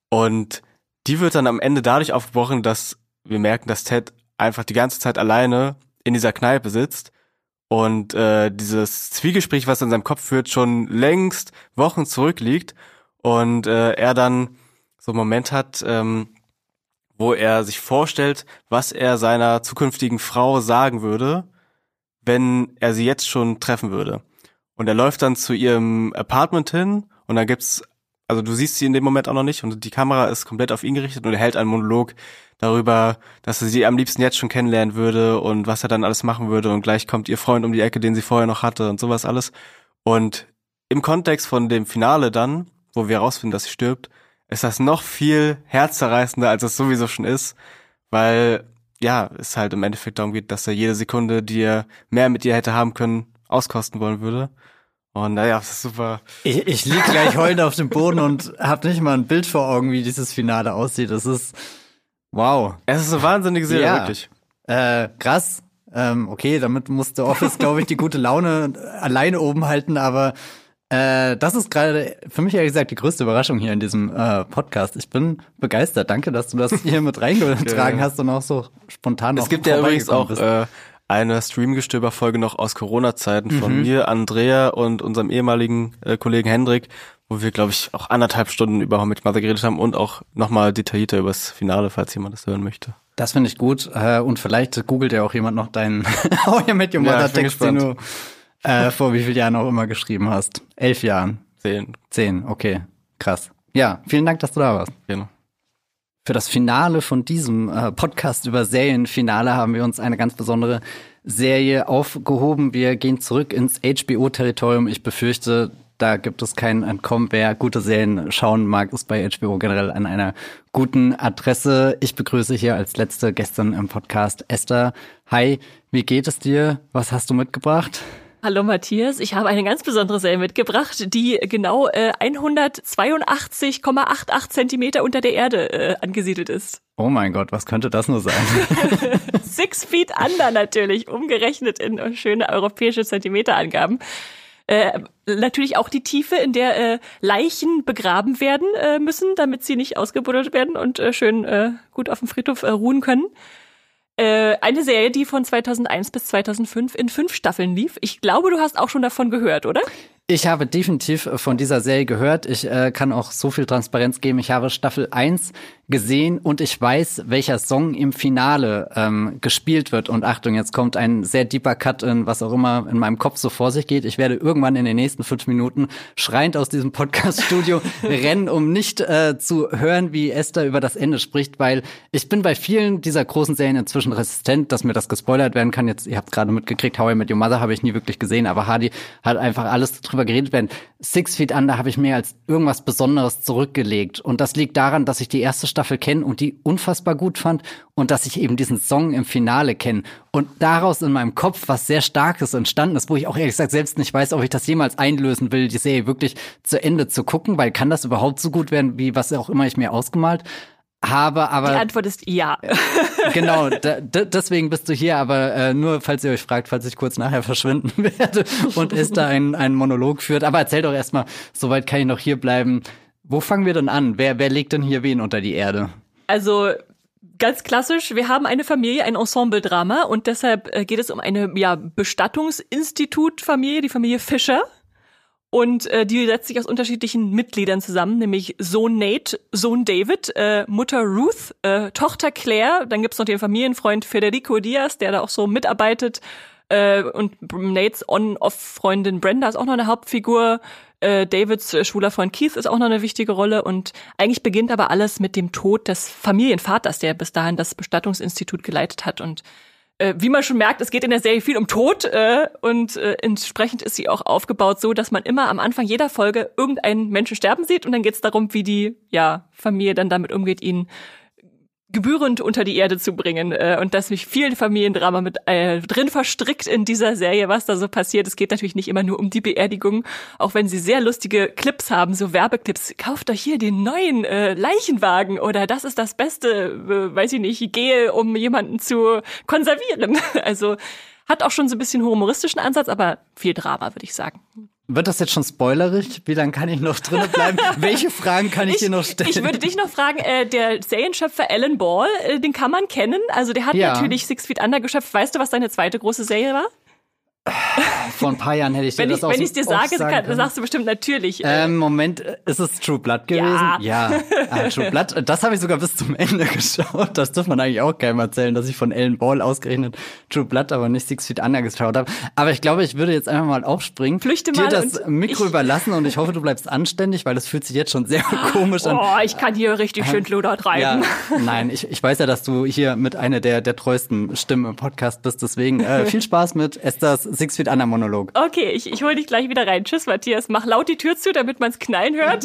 Und die wird dann am Ende dadurch aufgebrochen, dass wir merken, dass Ted einfach die ganze Zeit alleine in dieser Kneipe sitzt und äh, dieses Zwiegespräch, was er in seinem Kopf führt, schon längst Wochen zurückliegt und äh, er dann so einen Moment hat, ähm, wo er sich vorstellt, was er seiner zukünftigen Frau sagen würde, wenn er sie jetzt schon treffen würde. Und er läuft dann zu ihrem Apartment hin und dann gibt's, also du siehst sie in dem Moment auch noch nicht und die Kamera ist komplett auf ihn gerichtet und er hält einen Monolog darüber, dass er sie am liebsten jetzt schon kennenlernen würde und was er dann alles machen würde und gleich kommt ihr Freund um die Ecke, den sie vorher noch hatte und sowas alles. Und im Kontext von dem Finale dann, wo wir herausfinden, dass sie stirbt, ist das noch viel herzzerreißender, als es sowieso schon ist, weil ja, es halt im Endeffekt darum geht, dass er jede Sekunde, die er mehr mit ihr hätte haben können, auskosten wollen würde. Und naja, das ist super. Ich, ich lieg gleich heulend auf dem Boden und hab nicht mal ein Bild vor Augen, wie dieses Finale aussieht. Das ist wow. Es ist eine wahnsinnige Serie, ja. Wirklich. Äh, krass. Ähm, okay, damit muss The Office, glaube ich, die gute Laune alleine oben halten, aber äh, das ist gerade für mich ehrlich gesagt die größte Überraschung hier in diesem äh, Podcast. Ich bin begeistert. Danke, dass du das hier mit reingetragen ja. hast und auch so spontan noch Es gibt ja übrigens auch äh, eine Streamgestöber-Folge noch aus Corona-Zeiten von Mhm. mir, Andrea und unserem ehemaligen äh, Kollegen Hendrik, wo wir, glaube ich, auch anderthalb Stunden über How I Met Your Mother geredet haben und auch nochmal detaillierter über das Finale, falls jemand das hören möchte. Das finde ich gut. Äh, und vielleicht googelt ja auch jemand noch deinen How I Met Your Ja, Mother ich bin Text, den gespannt. du äh, vor wie vielen Jahren auch immer geschrieben hast. Elf Jahren. Zehn. Zehn, okay. Krass. Ja, vielen Dank, dass du da warst. Genau. Für das Finale von diesem äh, Podcast über Serienfinale haben wir uns eine ganz besondere Serie aufgehoben. Wir gehen zurück ins H B O-Territorium. Ich befürchte, da gibt es kein Entkommen. Wer gute Serien schauen mag, ist bei H B O generell an einer guten Adresse. Ich begrüße hier als letzte gestern im Podcast Esther. Hi, wie geht es dir? Was hast du mitgebracht? Hallo Matthias, ich habe eine ganz besondere Serie mitgebracht, die genau äh, hundertzweiundachtzig Komma achtundachtzig Zentimeter unter der Erde äh, angesiedelt ist. Oh mein Gott, was könnte das nur sein? Six Feet Under natürlich, umgerechnet in schöne europäische Zentimeterangaben. Äh, natürlich auch die Tiefe, in der äh, Leichen begraben werden äh, müssen, damit sie nicht ausgebuddelt werden und äh, schön äh, gut auf dem Friedhof äh, ruhen können. Äh, eine Serie, die von zweitausendeins bis zweitausendfünf in fünf Staffeln lief. Ich glaube, du hast auch schon davon gehört, oder? Ich habe definitiv von dieser Serie gehört. Ich äh, kann auch so viel Transparenz geben. Ich habe Staffel eins gesehen und ich weiß, welcher Song im Finale ähm, gespielt wird. Und Achtung, jetzt kommt ein sehr deeper Cut in was auch immer in meinem Kopf so vor sich geht. Ich werde irgendwann in den nächsten fünf Minuten schreiend aus diesem Podcast-Studio rennen, um nicht äh, zu hören, wie Esther über das Ende spricht, weil ich bin bei vielen dieser großen Serien inzwischen resistent, dass mir das gespoilert werden kann. Jetzt, ihr habt gerade mitgekriegt, How I Met Your Mother habe ich nie wirklich gesehen, aber Hardy hat einfach alles drüber geredet werden. Six Feet Under habe ich mir als irgendwas Besonderes zurückgelegt. Und das liegt daran, dass ich die erste Staffel kenne und die unfassbar gut fand und dass ich eben diesen Song im Finale kenne. Und daraus in meinem Kopf was sehr Starkes entstanden ist, wo ich auch ehrlich gesagt selbst nicht weiß, ob ich das jemals einlösen will, die Serie wirklich zu Ende zu gucken, weil kann das überhaupt so gut werden, wie was auch immer ich mir ausgemalt habe, aber... Die Antwort ist ja. Genau, da, d- deswegen bist du hier, aber äh, nur, falls ihr euch fragt, falls ich kurz nachher verschwinden werde und Esther einen, einen Monolog führt. Aber erzähl doch erstmal, soweit kann ich noch hier bleiben. Wo fangen wir denn an? Wer, wer legt denn hier wen unter die Erde? Also ganz klassisch, wir haben eine Familie, ein Ensemble-Drama und deshalb äh, geht es um eine ja, Bestattungsinstitut-Familie, die Familie Fischer. Und äh, die setzt sich aus unterschiedlichen Mitgliedern zusammen, nämlich Sohn Nate, Sohn David, äh, Mutter Ruth, äh, Tochter Claire, dann gibt's noch den Familienfreund Federico Diaz, der da auch so mitarbeitet, äh, und Nates On-Off-Freundin Brenda ist auch noch eine Hauptfigur, äh, Davids äh, schwuler Freund Keith ist auch noch eine wichtige Rolle und eigentlich beginnt aber alles mit dem Tod des Familienvaters, der bis dahin das Bestattungsinstitut geleitet hat und wie man schon merkt, es geht in der Serie viel um Tod äh, und äh, entsprechend ist sie auch aufgebaut so, dass man immer am Anfang jeder Folge irgendeinen Menschen sterben sieht und dann geht es darum, wie die ja Familie dann damit umgeht, ihn gebührend unter die Erde zu bringen äh, und dass mich viel Familiendrama mit äh, drin verstrickt in dieser Serie, was da so passiert. Es geht natürlich nicht immer nur um die Beerdigung, auch wenn sie sehr lustige Clips haben, so Werbeclips. Kauft euch hier den neuen äh, Leichenwagen oder das ist das Beste, äh, weiß ich nicht, Gel, um jemanden zu konservieren. Also hat auch schon so ein bisschen humoristischen Ansatz, aber viel Drama, würde ich sagen. Wird das jetzt schon spoilerig? Wie lange kann ich noch drinnen bleiben? Welche Fragen kann ich, ich dir noch stellen? Ich würde dich noch fragen, äh, der Serienschöpfer Alan Ball, äh, den kann man kennen. Also der hat ja. natürlich Six Feet Under geschöpft. Weißt du, was seine zweite große Serie war? Vor ein paar Jahren hätte ich dir wenn das ich, auch Wenn ich es dir sage, kann, kann, sagst du bestimmt natürlich. Ähm, Moment, ist es True Blood gewesen? Ja. Ja, ah, True Blood. Das habe ich sogar bis zum Ende geschaut. Das dürfte man eigentlich auch keinem erzählen, dass ich von Alan Ball ausgerechnet True Blood, aber nicht Six Feet Under geschaut habe. Aber ich glaube, ich würde jetzt einfach mal aufspringen, Flüchte mal dir das Mikro ich überlassen und ich hoffe, du bleibst anständig, weil das fühlt sich jetzt schon sehr komisch an. Oh, ich kann hier richtig schön Luder treiben. Ja, nein, ich, ich weiß ja, dass du hier mit einer der, der treuesten Stimmen im Podcast bist. Deswegen äh, viel Spaß mit Esthers Six Feet Under Monolog. Okay, ich, ich hole dich gleich wieder rein. Tschüss, Matthias. Mach laut die Tür zu, damit man es knallen hört.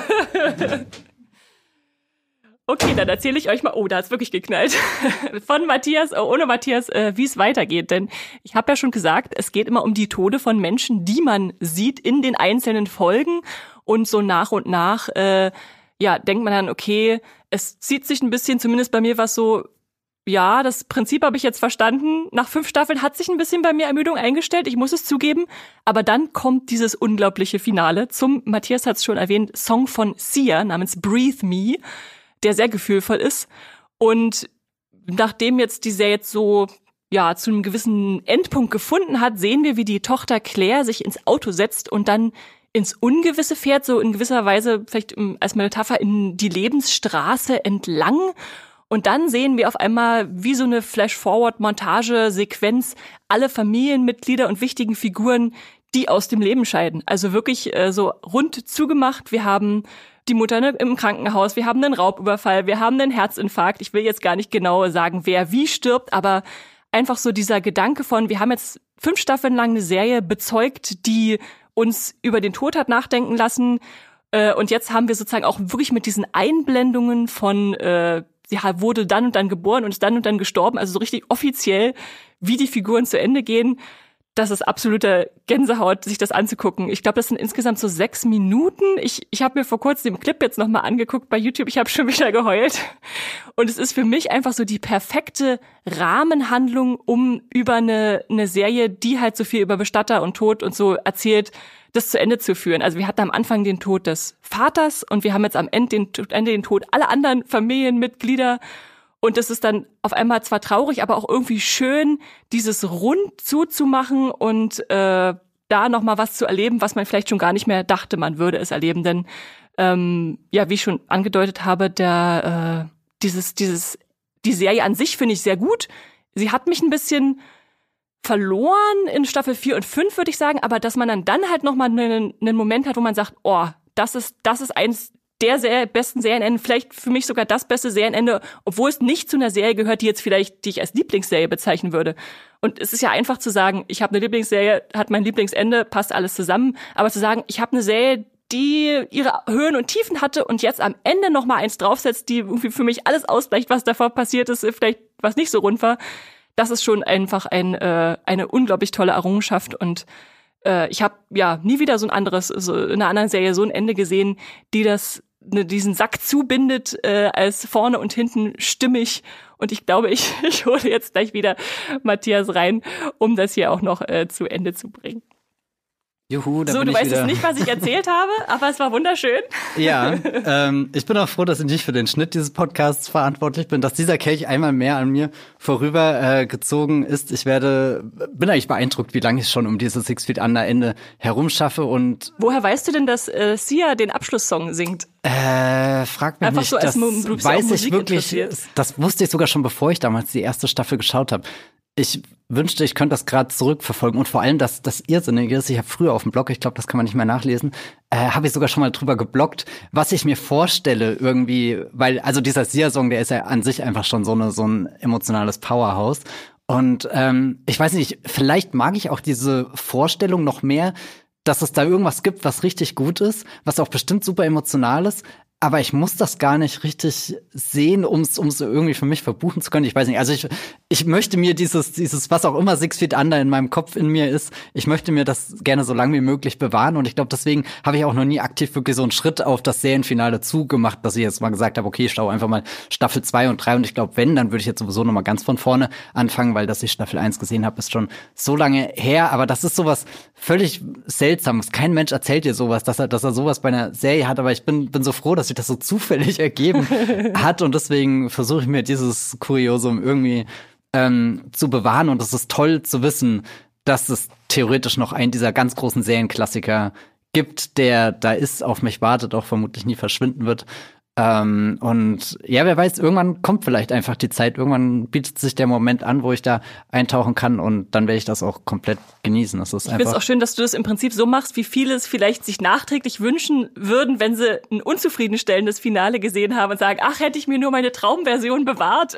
Okay, dann erzähle ich euch mal, oh, da hat's wirklich geknallt, von Matthias, oh, ohne Matthias, äh, wie es weitergeht. Denn ich habe ja schon gesagt, es geht immer um die Tode von Menschen, die man sieht in den einzelnen Folgen. Und so nach und nach, äh, ja, denkt man dann, okay, es zieht sich ein bisschen, zumindest bei mir war es so, ja, das Prinzip habe ich jetzt verstanden. Nach fünf Staffeln hat sich ein bisschen bei mir Ermüdung eingestellt, ich muss es zugeben. Aber dann kommt dieses unglaubliche Finale zum, Matthias hat es schon erwähnt, Song von Sia namens Breathe Me, der sehr gefühlvoll ist. Und nachdem jetzt die Serie jetzt so ja zu einem gewissen Endpunkt gefunden hat, sehen wir, wie die Tochter Claire sich ins Auto setzt und dann ins Ungewisse fährt, so in gewisser Weise vielleicht als Metapher in die Lebensstraße entlang. Und dann sehen wir auf einmal wie so eine Flash-Forward-Montage-Sequenz alle Familienmitglieder und wichtigen Figuren, die aus dem Leben scheiden. Also wirklich äh, so rund zugemacht. Wir haben die Mutter im Krankenhaus, wir haben einen Raubüberfall, wir haben einen Herzinfarkt. Ich will jetzt gar nicht genau sagen, wer wie stirbt, aber einfach so dieser Gedanke von, wir haben jetzt fünf Staffeln lang eine Serie bezeugt, die uns über den Tod hat nachdenken lassen. Äh, und jetzt haben wir sozusagen auch wirklich mit diesen Einblendungen von äh, sie wurde dann und dann geboren und ist dann und dann gestorben, also so richtig offiziell, wie die Figuren zu Ende gehen. Das ist absolute Gänsehaut, sich das anzugucken. Ich glaube, das sind insgesamt so sechs Minuten. Ich, ich habe mir vor kurzem den Clip jetzt nochmal angeguckt bei YouTube. Ich habe schon wieder geheult. Und es ist für mich einfach so die perfekte Rahmenhandlung, um über eine, eine Serie, die halt so viel über Bestatter und Tod und so erzählt, das zu Ende zu führen. Also wir hatten am Anfang den Tod des Vaters und wir haben jetzt am Ende den, Ende den Tod aller anderen Familienmitglieder. Und das ist dann auf einmal zwar traurig, aber auch irgendwie schön, dieses rund zuzumachen und äh, da nochmal was zu erleben, was man vielleicht schon gar nicht mehr dachte, man würde es erleben. Denn ähm, ja, wie ich schon angedeutet habe, der äh, dieses dieses die Serie an sich finde ich sehr gut. Sie hat mich ein bisschen verloren in Staffel vier und fünf, würde ich sagen, aber dass man dann, dann halt nochmal einen, einen Moment hat, wo man sagt, oh, das ist, das ist eins der sehr besten Serienenden, vielleicht für mich sogar das beste Serienende, obwohl es nicht zu einer Serie gehört, die jetzt vielleicht, die ich als Lieblingsserie bezeichnen würde. Und es ist ja einfach zu sagen, ich habe eine Lieblingsserie, hat mein Lieblingsende, passt alles zusammen, aber zu sagen, ich habe eine Serie, die ihre Höhen und Tiefen hatte und jetzt am Ende nochmal eins draufsetzt, die irgendwie für mich alles ausgleicht, was davor passiert ist, vielleicht was nicht so rund war, das ist schon einfach ein, äh, eine unglaublich tolle Errungenschaft und äh, ich habe ja nie wieder so ein anderes, so in einer anderen Serie so ein Ende gesehen, die das ne, diesen Sack zubindet, äh, als vorne und hinten stimmig. Und ich glaube, ich, ich hole jetzt gleich wieder Matthias rein, um das hier auch noch äh, zu Ende zu bringen. Juhu, da so, bin du ich weißt wieder. jetzt nicht, was ich erzählt habe, aber es war wunderschön. Ja, ähm, ich bin auch froh, dass ich nicht für den Schnitt dieses Podcasts verantwortlich bin, dass dieser Kelch einmal mehr an mir vorüber äh, gezogen ist. Ich werde, bin eigentlich beeindruckt, wie lange ich schon um dieses Six Feet Under Ende herumschaffe und. Woher weißt du denn, dass äh, Sia den Abschlusssong singt? Äh, frag mich Einfach nicht, so als das Musik weiß ich wirklich, interessiert. das wusste ich sogar schon, bevor ich damals die erste Staffel geschaut habe. Ich wünschte, ich könnte das gerade zurückverfolgen und vor allem, dass das Irrsinnige ist, ich habe früher auf dem Blog, ich glaube, das kann man nicht mehr nachlesen, äh, habe ich sogar schon mal drüber gebloggt, was ich mir vorstelle irgendwie, weil, also dieser Sia-Song, der ist ja an sich einfach schon so eine so ein emotionales Powerhouse und ähm, ich weiß nicht, vielleicht mag ich auch diese Vorstellung noch mehr, dass es da irgendwas gibt, was richtig gut ist, was auch bestimmt super emotional ist, aber ich muss das gar nicht richtig sehen, um es irgendwie für mich verbuchen zu können. Ich weiß nicht, also ich, ich möchte mir dieses, dieses, was auch immer Six Feet Under in meinem Kopf in mir ist, ich möchte mir das gerne so lange wie möglich bewahren und ich glaube, deswegen habe ich auch noch nie aktiv wirklich so einen Schritt auf das Serienfinale zugemacht, dass ich jetzt mal gesagt habe, okay, ich schaue einfach mal Staffel zwei und drei und ich glaube, wenn, dann würde ich jetzt sowieso noch mal ganz von vorne anfangen, weil dass ich Staffel eins gesehen habe, ist schon so lange her, aber das ist sowas völlig Seltsames. Kein Mensch erzählt dir sowas, dass er, dass er sowas bei einer Serie hat, aber ich bin, bin so froh, dass sich das so zufällig ergeben hat und deswegen versuche ich mir dieses Kuriosum irgendwie ähm, zu bewahren und es ist toll zu wissen, dass es theoretisch noch einen dieser ganz großen Serienklassiker gibt, der da ist, auf mich wartet, auch vermutlich nie verschwinden wird. Ähm, und ja, wer weiß, irgendwann kommt vielleicht einfach die Zeit, irgendwann bietet sich der Moment an, wo ich da eintauchen kann und dann werde ich das auch komplett genießen. Das ist ich finde es auch schön, dass du das im Prinzip so machst, wie viele es vielleicht sich nachträglich wünschen würden, wenn sie ein unzufriedenstellendes Finale gesehen haben und sagen, ach, hätte ich mir nur meine Traumversion bewahrt.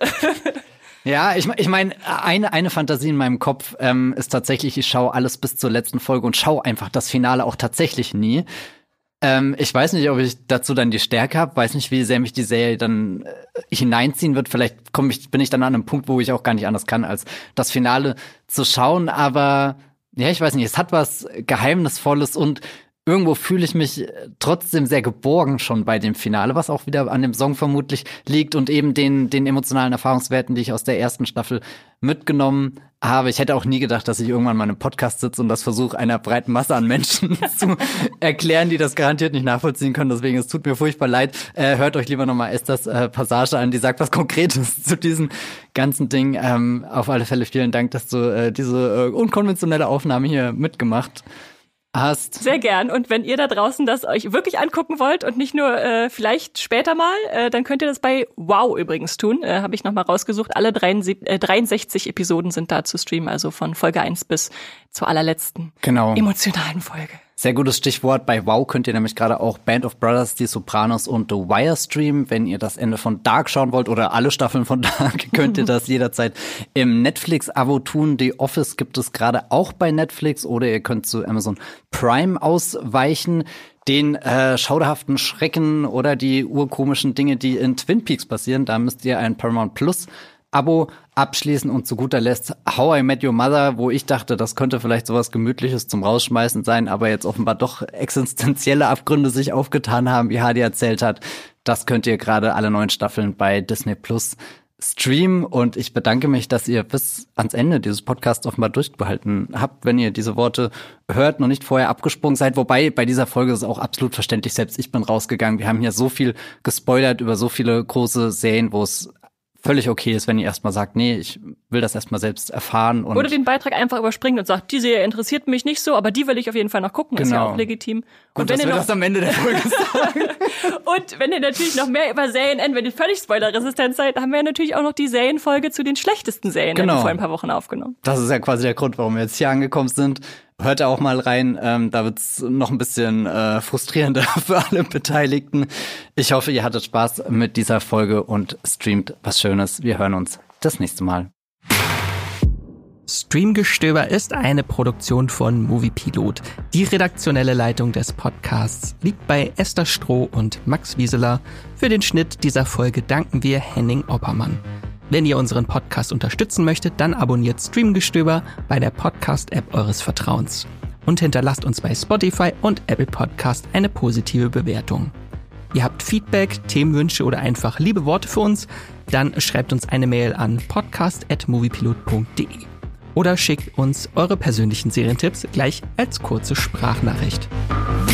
Ja, ich, ich meine, eine, eine Fantasie in meinem Kopf ähm, ist tatsächlich, ich schaue alles bis zur letzten Folge und schaue einfach das Finale auch tatsächlich nie. Ähm, ich weiß nicht, ob ich dazu dann die Stärke habe, weiß nicht, wie sehr mich die Serie dann äh, hineinziehen wird. Vielleicht komm ich, bin ich dann an einem Punkt, wo ich auch gar nicht anders kann, als das Finale zu schauen. Aber ja, ich weiß nicht, es hat was Geheimnisvolles und irgendwo fühle ich mich trotzdem sehr geborgen schon bei dem Finale, was auch wieder an dem Song vermutlich liegt und eben den, den emotionalen Erfahrungswerten, die ich aus der ersten Staffel mitgenommen habe. Ich hätte auch nie gedacht, dass ich irgendwann mal in einem Podcast sitze und das versuche, einer breiten Masse an Menschen zu erklären, die das garantiert nicht nachvollziehen können. Deswegen, es tut mir furchtbar leid. Äh, hört euch lieber nochmal Esthers äh, Passage an, die sagt was Konkretes zu diesem ganzen Ding. Ähm, auf alle Fälle vielen Dank, dass du äh, diese äh, unkonventionelle Aufnahme hier mitgemacht hast. Sehr gern. Und wenn ihr da draußen das euch wirklich angucken wollt und nicht nur äh, vielleicht später mal, äh, dann könnt ihr das bei Wow übrigens tun. Äh, Habe ich nochmal rausgesucht. Alle dreiundsechzig Episoden sind da zu streamen, also von Folge eins bis zur allerletzten genau. emotionalen Folge. Sehr gutes Stichwort. Bei Wow könnt ihr nämlich gerade auch Band of Brothers, Die Sopranos und The Wire streamen. Wenn ihr das Ende von Dark schauen wollt oder alle Staffeln von Dark, könnt ihr das jederzeit im Netflix-Abo tun. The Office gibt es gerade auch bei Netflix oder ihr könnt zu Amazon Prime ausweichen. Den äh, schauderhaften Schrecken oder die urkomischen Dinge, die in Twin Peaks passieren, da müsst ihr ein Paramount Plus Abo abschließen und zu guter Letzt How I Met Your Mother, wo ich dachte, das könnte vielleicht sowas Gemütliches zum Rausschmeißen sein, aber jetzt offenbar doch existenzielle Abgründe sich aufgetan haben, wie Hadi erzählt hat. Das könnt ihr gerade alle neun Staffeln bei Disney Plus streamen und ich bedanke mich, dass ihr bis ans Ende dieses Podcasts offenbar durchgehalten habt, wenn ihr diese Worte hört, noch nicht vorher abgesprungen seid, wobei bei dieser Folge ist es auch absolut verständlich, selbst ich bin rausgegangen. Wir haben hier so viel gespoilert über so viele große Serien, wo es völlig okay ist, wenn ihr erstmal sagt, nee, ich will das erstmal selbst erfahren. Und oder den Beitrag einfach überspringen und sagt, die Serie interessiert mich nicht so, aber die will ich auf jeden Fall noch gucken, genau. Ist ja auch legitim. Und, und wenn ihr noch das am Ende der Folge sagen. Und wenn ihr natürlich noch mehr über Serien end, wenn ihr völlig spoilerresistent seid, haben wir natürlich auch noch die Serienfolge zu den schlechtesten Serien genau. vor ein paar Wochen aufgenommen. Das ist ja quasi der Grund, warum wir jetzt hier angekommen sind. Hört da auch mal rein, ähm, da wird's noch ein bisschen äh, frustrierender für alle Beteiligten. Ich hoffe, ihr hattet Spaß mit dieser Folge und streamt was Schönes. Wir hören uns das nächste Mal. Streamgestöber ist eine Produktion von Moviepilot. Die redaktionelle Leitung des Podcasts liegt bei Esther Stroh und Max Wieseler. Für den Schnitt dieser Folge danken wir Henning Oppermann. Wenn ihr unseren Podcast unterstützen möchtet, dann abonniert Streamgestöber bei der Podcast-App eures Vertrauens. Und hinterlasst uns bei Spotify und Apple Podcast eine positive Bewertung. Ihr habt Feedback, Themenwünsche oder einfach liebe Worte für uns? Dann schreibt uns eine Mail an podcast at moviepilot punkt de oder schickt uns eure persönlichen Serientipps gleich als kurze Sprachnachricht.